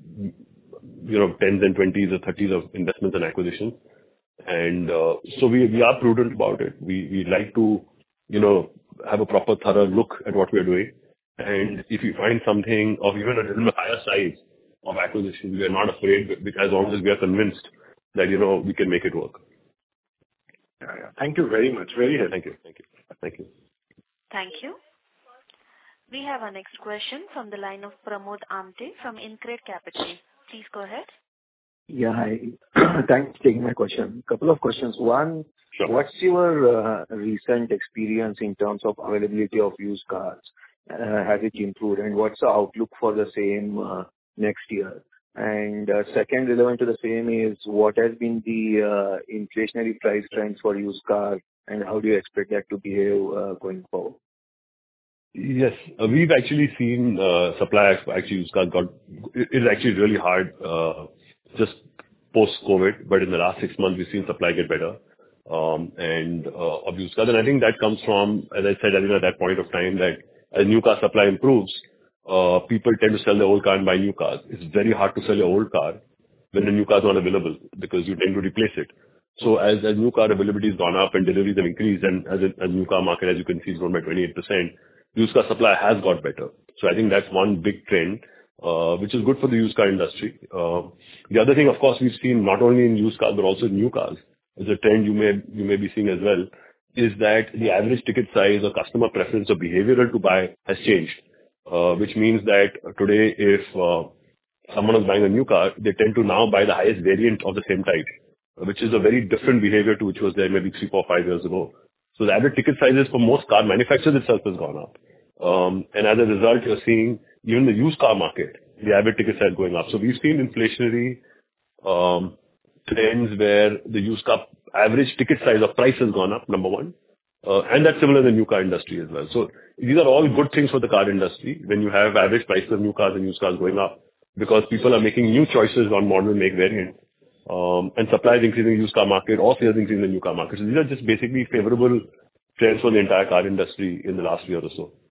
Speaker 2: you know, tens and twenties or thirties of investments and acquisitions. And uh, so we, we are prudent about it. We, we like to, you know, have a proper thorough look at what we're doing. And if we find something of even a little bit higher size of acquisition, we are not afraid because as long as we are convinced that, you know, we can make it work.
Speaker 9: Yeah, yeah. Thank you very much. Very helpful.
Speaker 2: Thank you. Thank you. Thank you.
Speaker 1: Thank you. We have our next question from the line of Pramod Amte from InCred Capital. Please go ahead.
Speaker 10: Yeah, hi. Thanks for taking my question. Couple of questions. One, sure. What's your uh, recent experience in terms of availability of used cars? Uh, has it improved? And what's the outlook for the same uh, next year? And uh, second, relevant to the same is what has been the uh, inflationary price trends for used cars, and how do you expect that to behave uh, going forward?
Speaker 2: Yes, uh, we've actually seen uh, supply actually used cars got it is actually really hard uh, just post COVID, but in the last six months we've seen supply get better um, and uh, of used cars, and I think that comes from, as I said, I think at that point of time that as new car supply improves, uh, people tend to sell their old car and buy new cars. It's very hard to sell your old car when the new car is not available because you tend to replace it. So as as new car availability has gone up and deliveries have increased, and as a as new car market, as you can see, is grown by twenty-eight percent. Used car supply has got better. So I think that's one big trend, uh, which is good for the used car industry. Uh, the other thing, of course, we've seen not only in used cars, but also in new cars, is a trend you may, you may be seeing as well, is that the average ticket size or customer preference or behavioral to buy has changed, uh, which means that today if uh, someone is buying a new car, they tend to now buy the highest variant of the same type, which is a very different behavior to which was there maybe three, four, five years ago. So the average ticket sizes for most car manufacturers itself has gone up. Um, and as a result, you're seeing even the used car market, the average ticket size going up. So we've seen inflationary um, trends where the used car average ticket size of price has gone up, number one. Uh, and that's similar in the new car industry as well. So these are all good things for the car industry when you have average prices of new cars and used cars going up, because people are making new choices on model, make, variant, um, and supply is increasing in the used car market or sales increasing in the new car market. So these are just basically favorable trends for the entire car industry in the last year or so.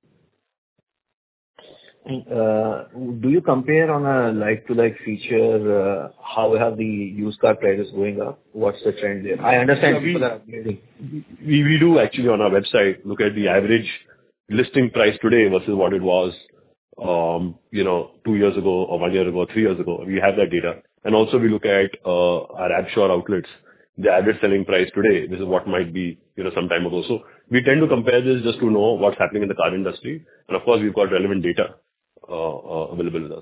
Speaker 10: Uh, do you compare on a like-to-like feature, uh, how have the used car prices going up? What's the trend there? I understand
Speaker 2: yeah, we,
Speaker 10: people are upgrading.
Speaker 2: We, we do actually on our website look at the average listing price today versus what it was, um, you know, two years ago or one year ago, or three years ago. We have that data. And also we look at uh, our AppSure outlets, the average selling price today. This is what might be, you know, some time ago. So we tend to compare this just to know what's happening in the car industry. And of course, we've got relevant data uh, uh, available with us.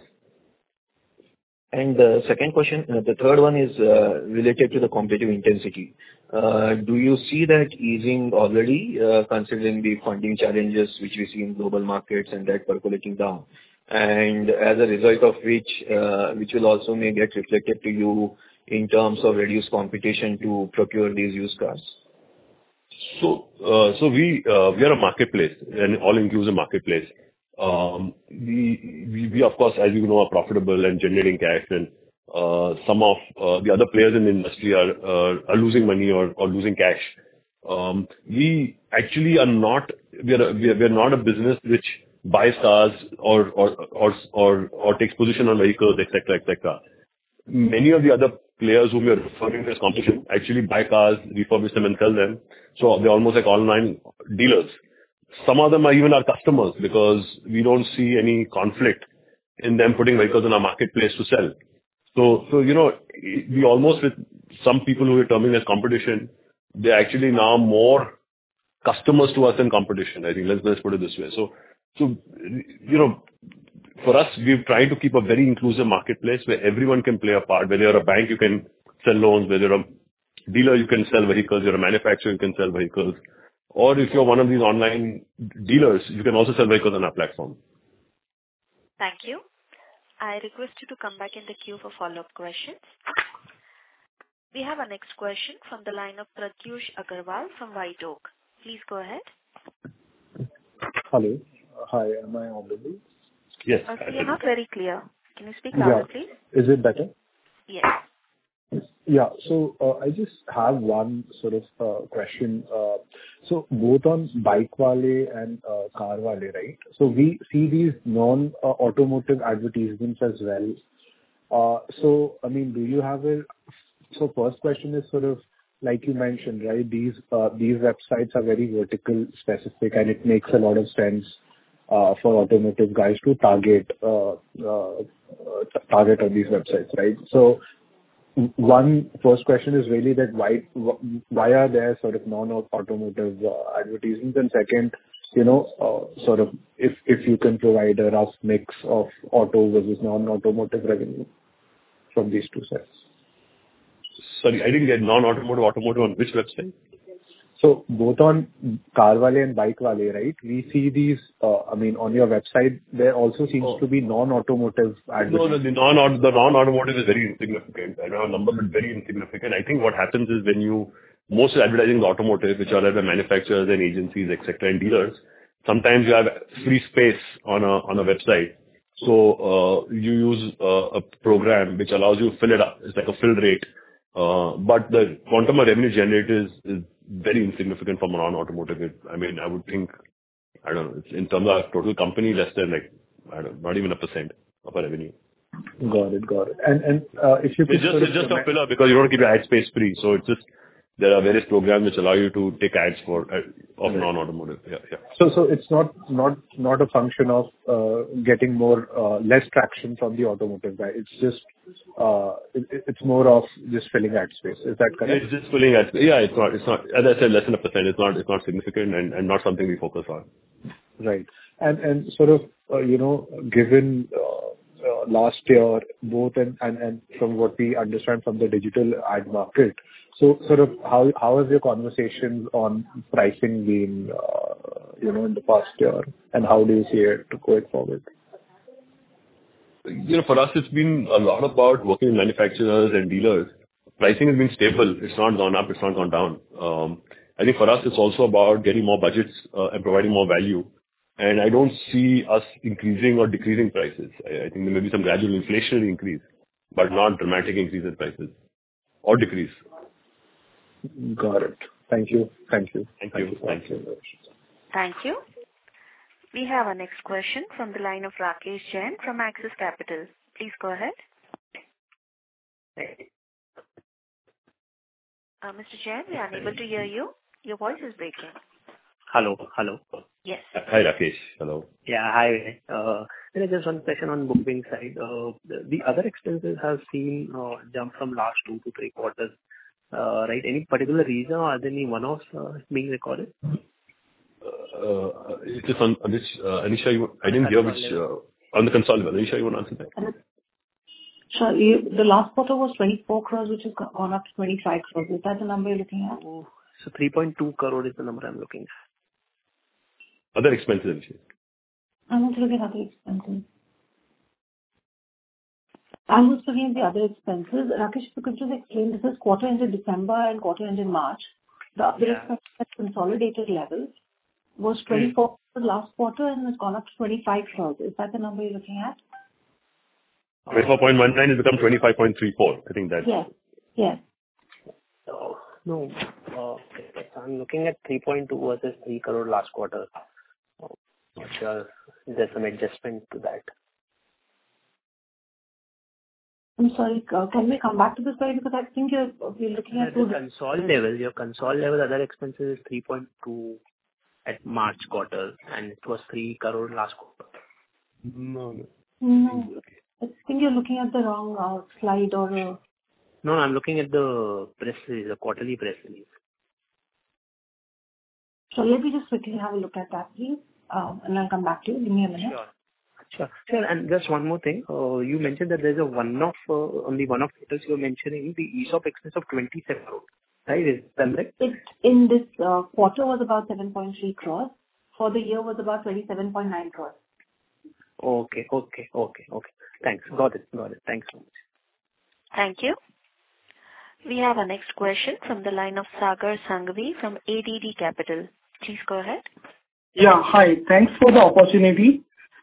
Speaker 10: And the second question, uh, the third one is uh, related to the competitive intensity. Uh, do you see that easing already, uh, considering the funding challenges which we see in global markets and that percolating down? And as a result of which, uh, which will also may get reflected to you in terms of reduced competition to procure these used cars?
Speaker 2: So, uh, so we uh, we are a marketplace, an all-inclusive marketplace. Um, we, we, we, of course, as you know, are profitable and generating cash, and uh, some of uh, the other players in the industry are uh, are losing money or, or losing cash. Um, we actually are not we are, a, we are we are not a business which buys cars or or or or, or takes position on vehicles, et cetera, et cetera. Many of the other players whom we are referring to as competition actually buy cars, refurbish them, and sell them. So they're almost like online dealers. Some of them are even our customers because we don't see any conflict in them putting vehicles in our marketplace to sell. So, so you know, we almost with some people who are terming as competition, they're actually now more customers to us than competition. I think let's let's put it this way. So, so you know, for us, we've tried to keep a very inclusive marketplace where everyone can play a part. Whether you're a bank, you can sell loans. Whether you're a dealer, you can sell vehicles. You're a manufacturer, you can sell vehicles. Or if you're one of these online dealers, you can also sell vehicles on our platform.
Speaker 1: Thank you. I request you to come back in the queue for follow-up questions. We have our next question from the line of Pratyush Agarwal from White Oak. Please go ahead.
Speaker 11: Hello. Hi, am I audible?
Speaker 2: Yes.
Speaker 1: Uh, so you're not very clear. Can you speak louder,
Speaker 11: yeah.
Speaker 1: please?
Speaker 11: Is it better?
Speaker 1: Yes.
Speaker 11: Yeah. So uh, I just have one sort of uh, question. Uh, so both on Bikewale and uh, Carwale, right? So we see these non-automotive uh, advertisements as well. Uh, so, I mean, do you have a... So first question is sort of, like you mentioned, right? These uh, these websites are very vertical specific, and it makes a lot of sense uh, for automotive guys to target uh, uh, target on these websites, right? So one first question is really that why why are there sort of non-automotive uh, advertisements? And second, you know, uh, sort of if if you can provide a rough mix of auto versus non-automotive revenue from these two sets.
Speaker 2: Sorry, I didn't get non-automotive, automotive on which website?
Speaker 11: So both on Carwale and Bikewale, right? We see these, uh, I mean, on your website, there also seems oh. to be non-automotive advertising.
Speaker 2: No, no, the non the non-automotive is very insignificant. I don't have a number, but very insignificant. I think what happens is when you, most advertising is automotive, which are led by manufacturers and agencies, et cetera, and dealers, sometimes you have free space on a, on a website. So, uh, you use uh, a program which allows you to fill it up. It's like a fill rate. Uh, but the quantum of revenue generated is, is very insignificant from a non-automotive. It, I mean, I would think, I don't know, it's in terms of total company, less than like, I don't know, not even a percent of our revenue.
Speaker 11: Got it, got it. And and uh, if you could
Speaker 2: it's just, it's just a filler because you don't keep your ad space free. So it's just, there are various programs which allow you to take ads for uh, of right. non-automotive. Yeah, yeah.
Speaker 11: So, so it's not not not a function of uh, getting more uh, less traction from the automotive guy. It's just uh, it, it's more of just filling ad space. Is that correct?
Speaker 2: It's just filling ad space. Yeah, it's not. It's not. As I said, less than a percent. It's not. It's not significant and, and not something we focus on.
Speaker 11: Right. And and sort of uh, you know, given uh, uh, last year both and, and and from what we understand from the digital ad market. So sort of how how has your conversations on pricing been, uh, you know, in the past year, and how do you see it going forward?
Speaker 2: You know, for us, it's been a lot about working with manufacturers and dealers pricing has been stable. It's not gone up, it's not gone down. Um, I think for us, it's also about getting more budgets uh, and providing more value. And I don't see us increasing or decreasing prices. I, I think there may be some gradual inflationary increase, but not dramatic increase in prices or decrease.
Speaker 11: Got it. Thank you. Thank you.
Speaker 2: Thank you. Thank you.
Speaker 1: Thank you. We have our next question from the line of Rakesh Jain from Axis Capital. Please go ahead. Uh, Mister Jain, we are unable to hear you. Your voice is breaking.
Speaker 12: Hello. Hello.
Speaker 1: Yes.
Speaker 2: Hi, Rakesh. Hello.
Speaker 12: Yeah. Hi. Uh, there is just one question on bookings side. Uh, the, the other expenses have seen uh, jump from last two to three quarters. Uh, right? Any particular reason, or are there any one-offs uh, being recorded?
Speaker 2: Uh, it's just on, on this, uh, Anisha, you, I didn't hear which, uh, on the console level. Anisha, you want to answer that?
Speaker 4: Sure. You, the last quarter was twenty-four crores, which has gone up to twenty-five crores. Is that the number you're looking at?
Speaker 12: Oh, so three point two crore is the number I'm looking at.
Speaker 2: Other expenses, Anisha.
Speaker 4: I'm not looking at other expenses. I'm just looking at the other expenses. Rakesh, if you could just explain, this is quarter ended December and quarter ended March. The other
Speaker 12: Yeah.
Speaker 4: expenses at consolidated level was twenty-four crores last quarter and has gone up to twenty-five crores. Is that the number you're looking at?
Speaker 2: twenty-four point one nine has become twenty-five point three four. I think that's...
Speaker 4: Yes. Yes.
Speaker 12: Oh, no. Uh, I'm looking at three point two versus three crore last quarter. Oh, not sure there's some adjustment to that.
Speaker 4: I'm sorry, uh, can we come back to this slide? Because I think you're, you're looking at
Speaker 12: At
Speaker 4: two.
Speaker 12: the console level, your console level other expenses is three point two at March quarter, and it was three crore last quarter.
Speaker 2: No, no.
Speaker 4: No, I think you're looking at the wrong uh, slide or... Uh,
Speaker 12: No, I'm looking at the press release, the quarterly press release.
Speaker 4: so let me just quickly have a look at that, please. Um, and I'll come back to you. Give me a minute.
Speaker 12: Sure. Sure. Sure. And just one more thing. Uh, you mentioned that there's a one-off, uh, on the one-off items you were mentioning, the E S O P expense of twenty-seven crore. Right? Is that right?
Speaker 4: It, in this uh, quarter was about seven point three crores. For the year was about twenty-seven point nine crores.
Speaker 12: Okay. Okay. Okay. Okay. Thanks. Got it. Got it. Thanks so much.
Speaker 1: Thank you. We have our next question from the line of Sagar Sanghvi from A D D Capital. Please go ahead.
Speaker 13: Yeah. Hi. Thanks for the opportunity.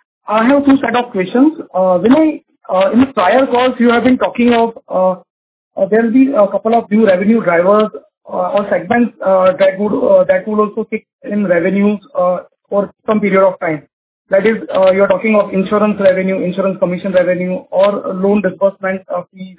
Speaker 13: I have two set of questions. Uh, When I, uh, in the prior calls, you have been talking of, uh, uh, there will be a couple of new revenue drivers, uh, or segments, uh, that would, uh, that would also kick in revenues, uh, for some period of time. That is, uh, you're talking of insurance revenue, insurance commission revenue, or loan disbursement uh, fees,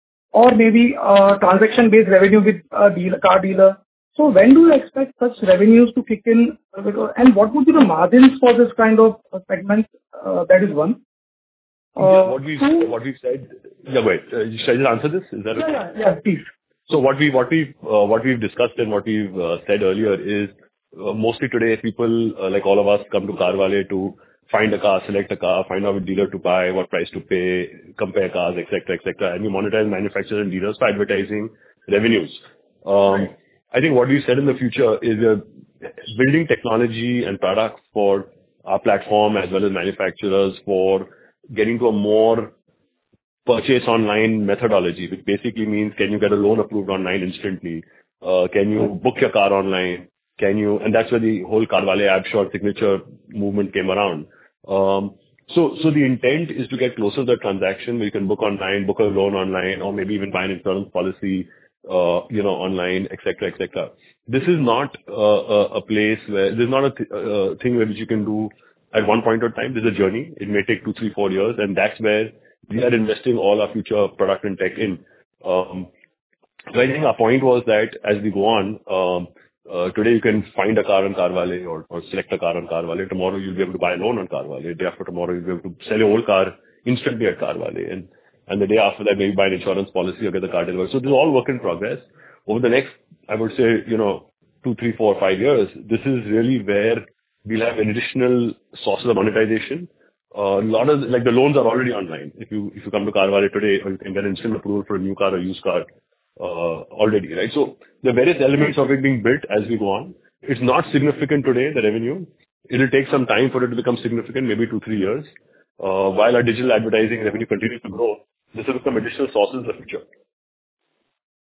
Speaker 13: or maybe, uh, transaction-based revenue with a dealer, car dealer. So when do you expect such revenues to kick in? And what would be the margins for this kind of segment? Uh, That is one.
Speaker 2: Yeah,
Speaker 13: Uh,
Speaker 2: what we've,
Speaker 13: two-
Speaker 2: what we've said... Yeah, wait. Uh, shall I just answer this? Is that okay?
Speaker 13: Yeah, yeah, yeah, please.
Speaker 2: So what we, what we've, uh, what we've discussed and what we've uh, said earlier is, uh, mostly today, people, uh, like all of us, come to Carvale to find a car, select a car, find out which dealer to buy, what price to pay, compare cars, et cetera, et cetera. And we monetize manufacturers and dealers for advertising revenues. Um,
Speaker 13: Right.
Speaker 2: I think what we said in the future is we're building technology and products for our platform as well as manufacturers for getting to a more purchase online methodology, which basically means, can you get a loan approved online instantly? Uh, can you book your car online? Can you, and that's where the whole Carvale app short signature movement came around. Um, so, so the intent is to get closer to the transaction where you can book online, book a loan online, or maybe even buy an insurance policy, uh, you know, online, et cetera, et cetera. This is not uh, a, a place where, there's not a th- uh, thing where which you can do at one point of time. There's a journey. It may take two, three, four years, and that's where we are investing all our future product and tech in. Um, so I think our point was that as we go on, um, uh, today you can find a car on Carvale or, or select a car on Carvale. Tomorrow you'll be able to buy a loan on Carvale. Day after tomorrow you'll be able to sell your old car instantly at Carvale. And, and the day after that, maybe buy an insurance policy or get the car delivered. So this is all work in progress. Over the next, I would say, you know, two, three, four, five years, this is really where we'll have additional sources of monetization. Uh, a lot of, like the loans are already online. If you, if you come to Carvale today, or you can get instant approval for a new car or used car, uh, already, right? So the various elements of it being built as we go on. It's not significant today, the revenue. It'll take some time for it to become significant, maybe two, three years. Uh, while our digital advertising revenue continues to grow, this will become additional sources in the future.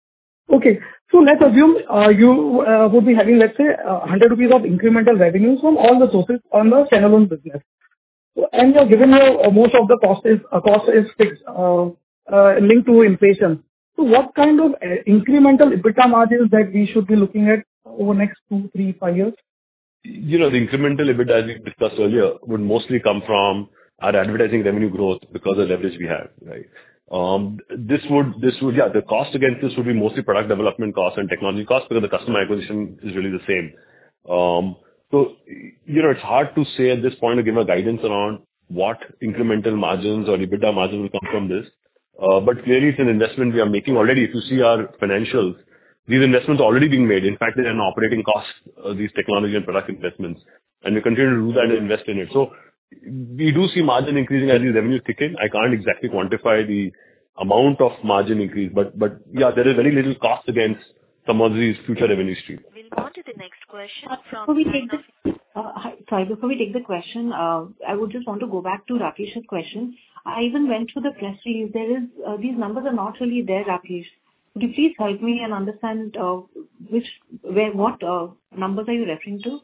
Speaker 13: Okay. So let's assume uh, you uh, would be having, let's say, uh, one hundred rupees of incremental revenues from all the sources on the standalone business. So, and you're given your uh, most of the cost is uh, cost is fixed, uh, uh, linked to inflation. So what kind of uh, incremental EBITDA margins that we should be looking at over next two, three, five years?
Speaker 2: You know, the incremental EBITDA, as we discussed earlier, would mostly come from our advertising revenue growth because of leverage we have, right? Um, This would, this would, yeah, the cost against this would be mostly product development costs and technology costs, because the customer acquisition is really the same. Um, So, you know, it's hard to say at this point to give a guidance around what incremental margins or EBITDA margins will come from this. Uh, But clearly it's an investment we are making already. If you see our financials, these investments are already being made. In fact, they're an operating cost, uh, these technology and product investments, and we continue to do that and invest in it. So we do see margin increasing as these revenues kick in. I can't exactly quantify the amount of margin increase, but, but yeah, there is very little cost against some of these future revenue streams.
Speaker 1: We'll go on to the next question from...
Speaker 4: Before we take the, uh, hi- sorry, before we take the question, uh, I would just want to go back to Rakesh's question. I even went through the press release. There is, uh, these numbers are not really there, Rakesh. Could you please help me and understand uh, which, where, what uh, numbers are you referring to?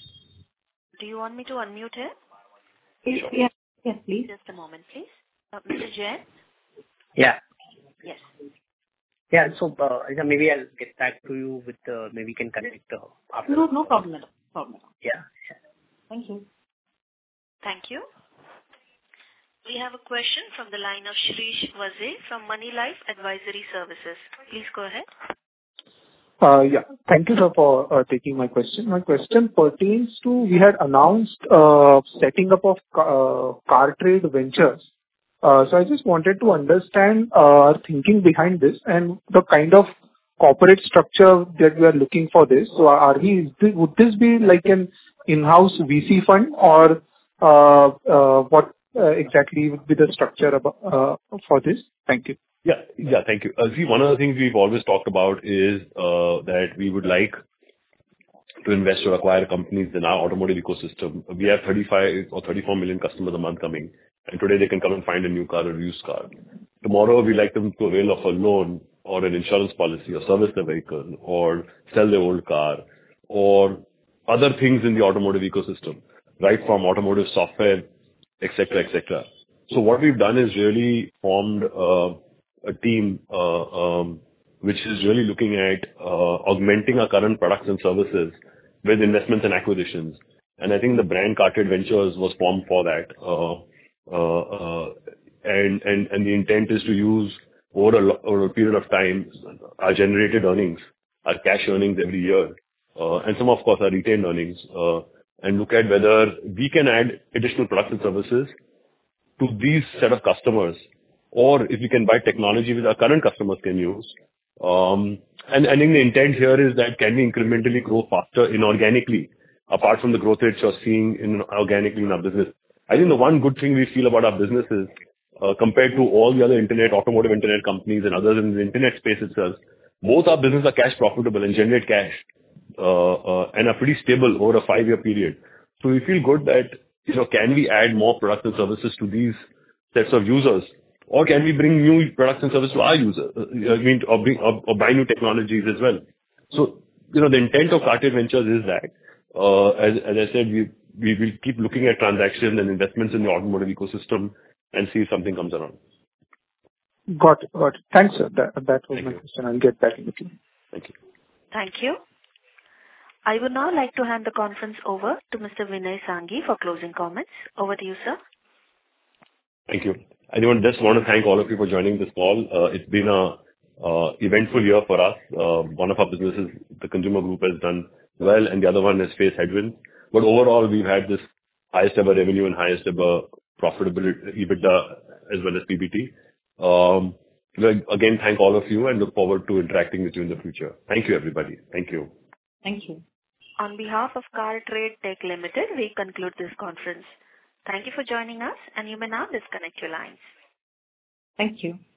Speaker 1: Do you want me to unmute him?
Speaker 4: Sure. Yes, yes, please.
Speaker 1: Just a moment, please. Uh, Mister Jain?
Speaker 12: Yeah.
Speaker 1: Yes.
Speaker 12: Yeah. So, uh, yeah, maybe I'll get back to you with, uh, maybe we can connect uh, after.
Speaker 4: No, no problem at all. Problem at all.
Speaker 12: Yeah. Yeah.
Speaker 4: Thank you.
Speaker 1: Thank you. We have a question from the line of Shirish Vaze from Moneylife Advisory Services. Please go ahead.
Speaker 14: Uh, Yeah. Thank you, sir, for uh, taking my question. My question pertains to, we had announced uh, setting up of uh, car trade ventures. Uh, So I just wanted to understand uh, our thinking behind this and the kind of corporate structure that we are looking for this. So are we, would this be like an in-house V C fund, or uh, uh, what uh, exactly would be the structure about uh, for this? Thank you.
Speaker 2: Yeah. Yeah, thank you. Uh, See, one of the things we've always talked about is uh, that we would like to invest or acquire companies in our automotive ecosystem. We have thirty-five or thirty-four million customers a month coming, and today they can come and find a new car or used car. Tomorrow, we like them to avail of a loan or an insurance policy or service their vehicle or sell their old car or other things in the automotive ecosystem, right from automotive software, et cetera, et cetera. So what we've done is really formed uh, a team uh, um, which is really looking at uh, augmenting our current products and services with investments and acquisitions. And I think the brand Cartrade Ventures was formed for that. Uh, uh, uh, and, and, and the intent is to use over a, lo- over a period of time our generated earnings, our cash earnings every year, uh, and some of course our retained earnings, uh, and look at whether we can add additional products and services to these set of customers, or if we can buy technology which our current customers can use. Um, and I think the intent here is that can we incrementally grow faster inorganically, apart from the growth rates you're seeing in organically in our business. I think the one good thing we feel about our business is, uh, compared to all the other internet, automotive internet companies and others in the internet space itself, both our businesses are cash profitable and generate cash, uh, uh, and are pretty stable over a five-year period. So we feel good that, you know, can we add more products and services to these sets of users, or can we bring new products and services to our users? Uh, I mean, or bring or, or buy new technologies as well. So, you know, the intent of Cartrade Ventures is that, uh, as, as I said, we we will keep looking at transactions and investments in the automotive ecosystem and see if something comes around.
Speaker 14: Got it. Got it. Thanks, sir. That, that was
Speaker 2: Thank
Speaker 14: my
Speaker 2: you.
Speaker 14: question. I'll get back in the queue.
Speaker 2: Thank you.
Speaker 1: Thank you. I would now like to hand the conference over to Mister Vinay Sanghi for closing comments. Over to you, sir.
Speaker 2: Thank you. I just want to thank all of you for joining this call. Uh, It's been a uh, eventful year for us. Uh, One of our businesses, the consumer group, has done well, and the other one has faced headwinds. But overall, we've had this highest ever revenue and highest ever profitability, EBITDA, as well as P B T. Um, we Again, thank all of you and look forward to interacting with you in the future. Thank you, everybody. Thank you.
Speaker 4: Thank you.
Speaker 1: On behalf of Cartrade Tech Limited, we conclude this conference. Thank you for joining us, and you may now disconnect your lines.
Speaker 4: Thank you.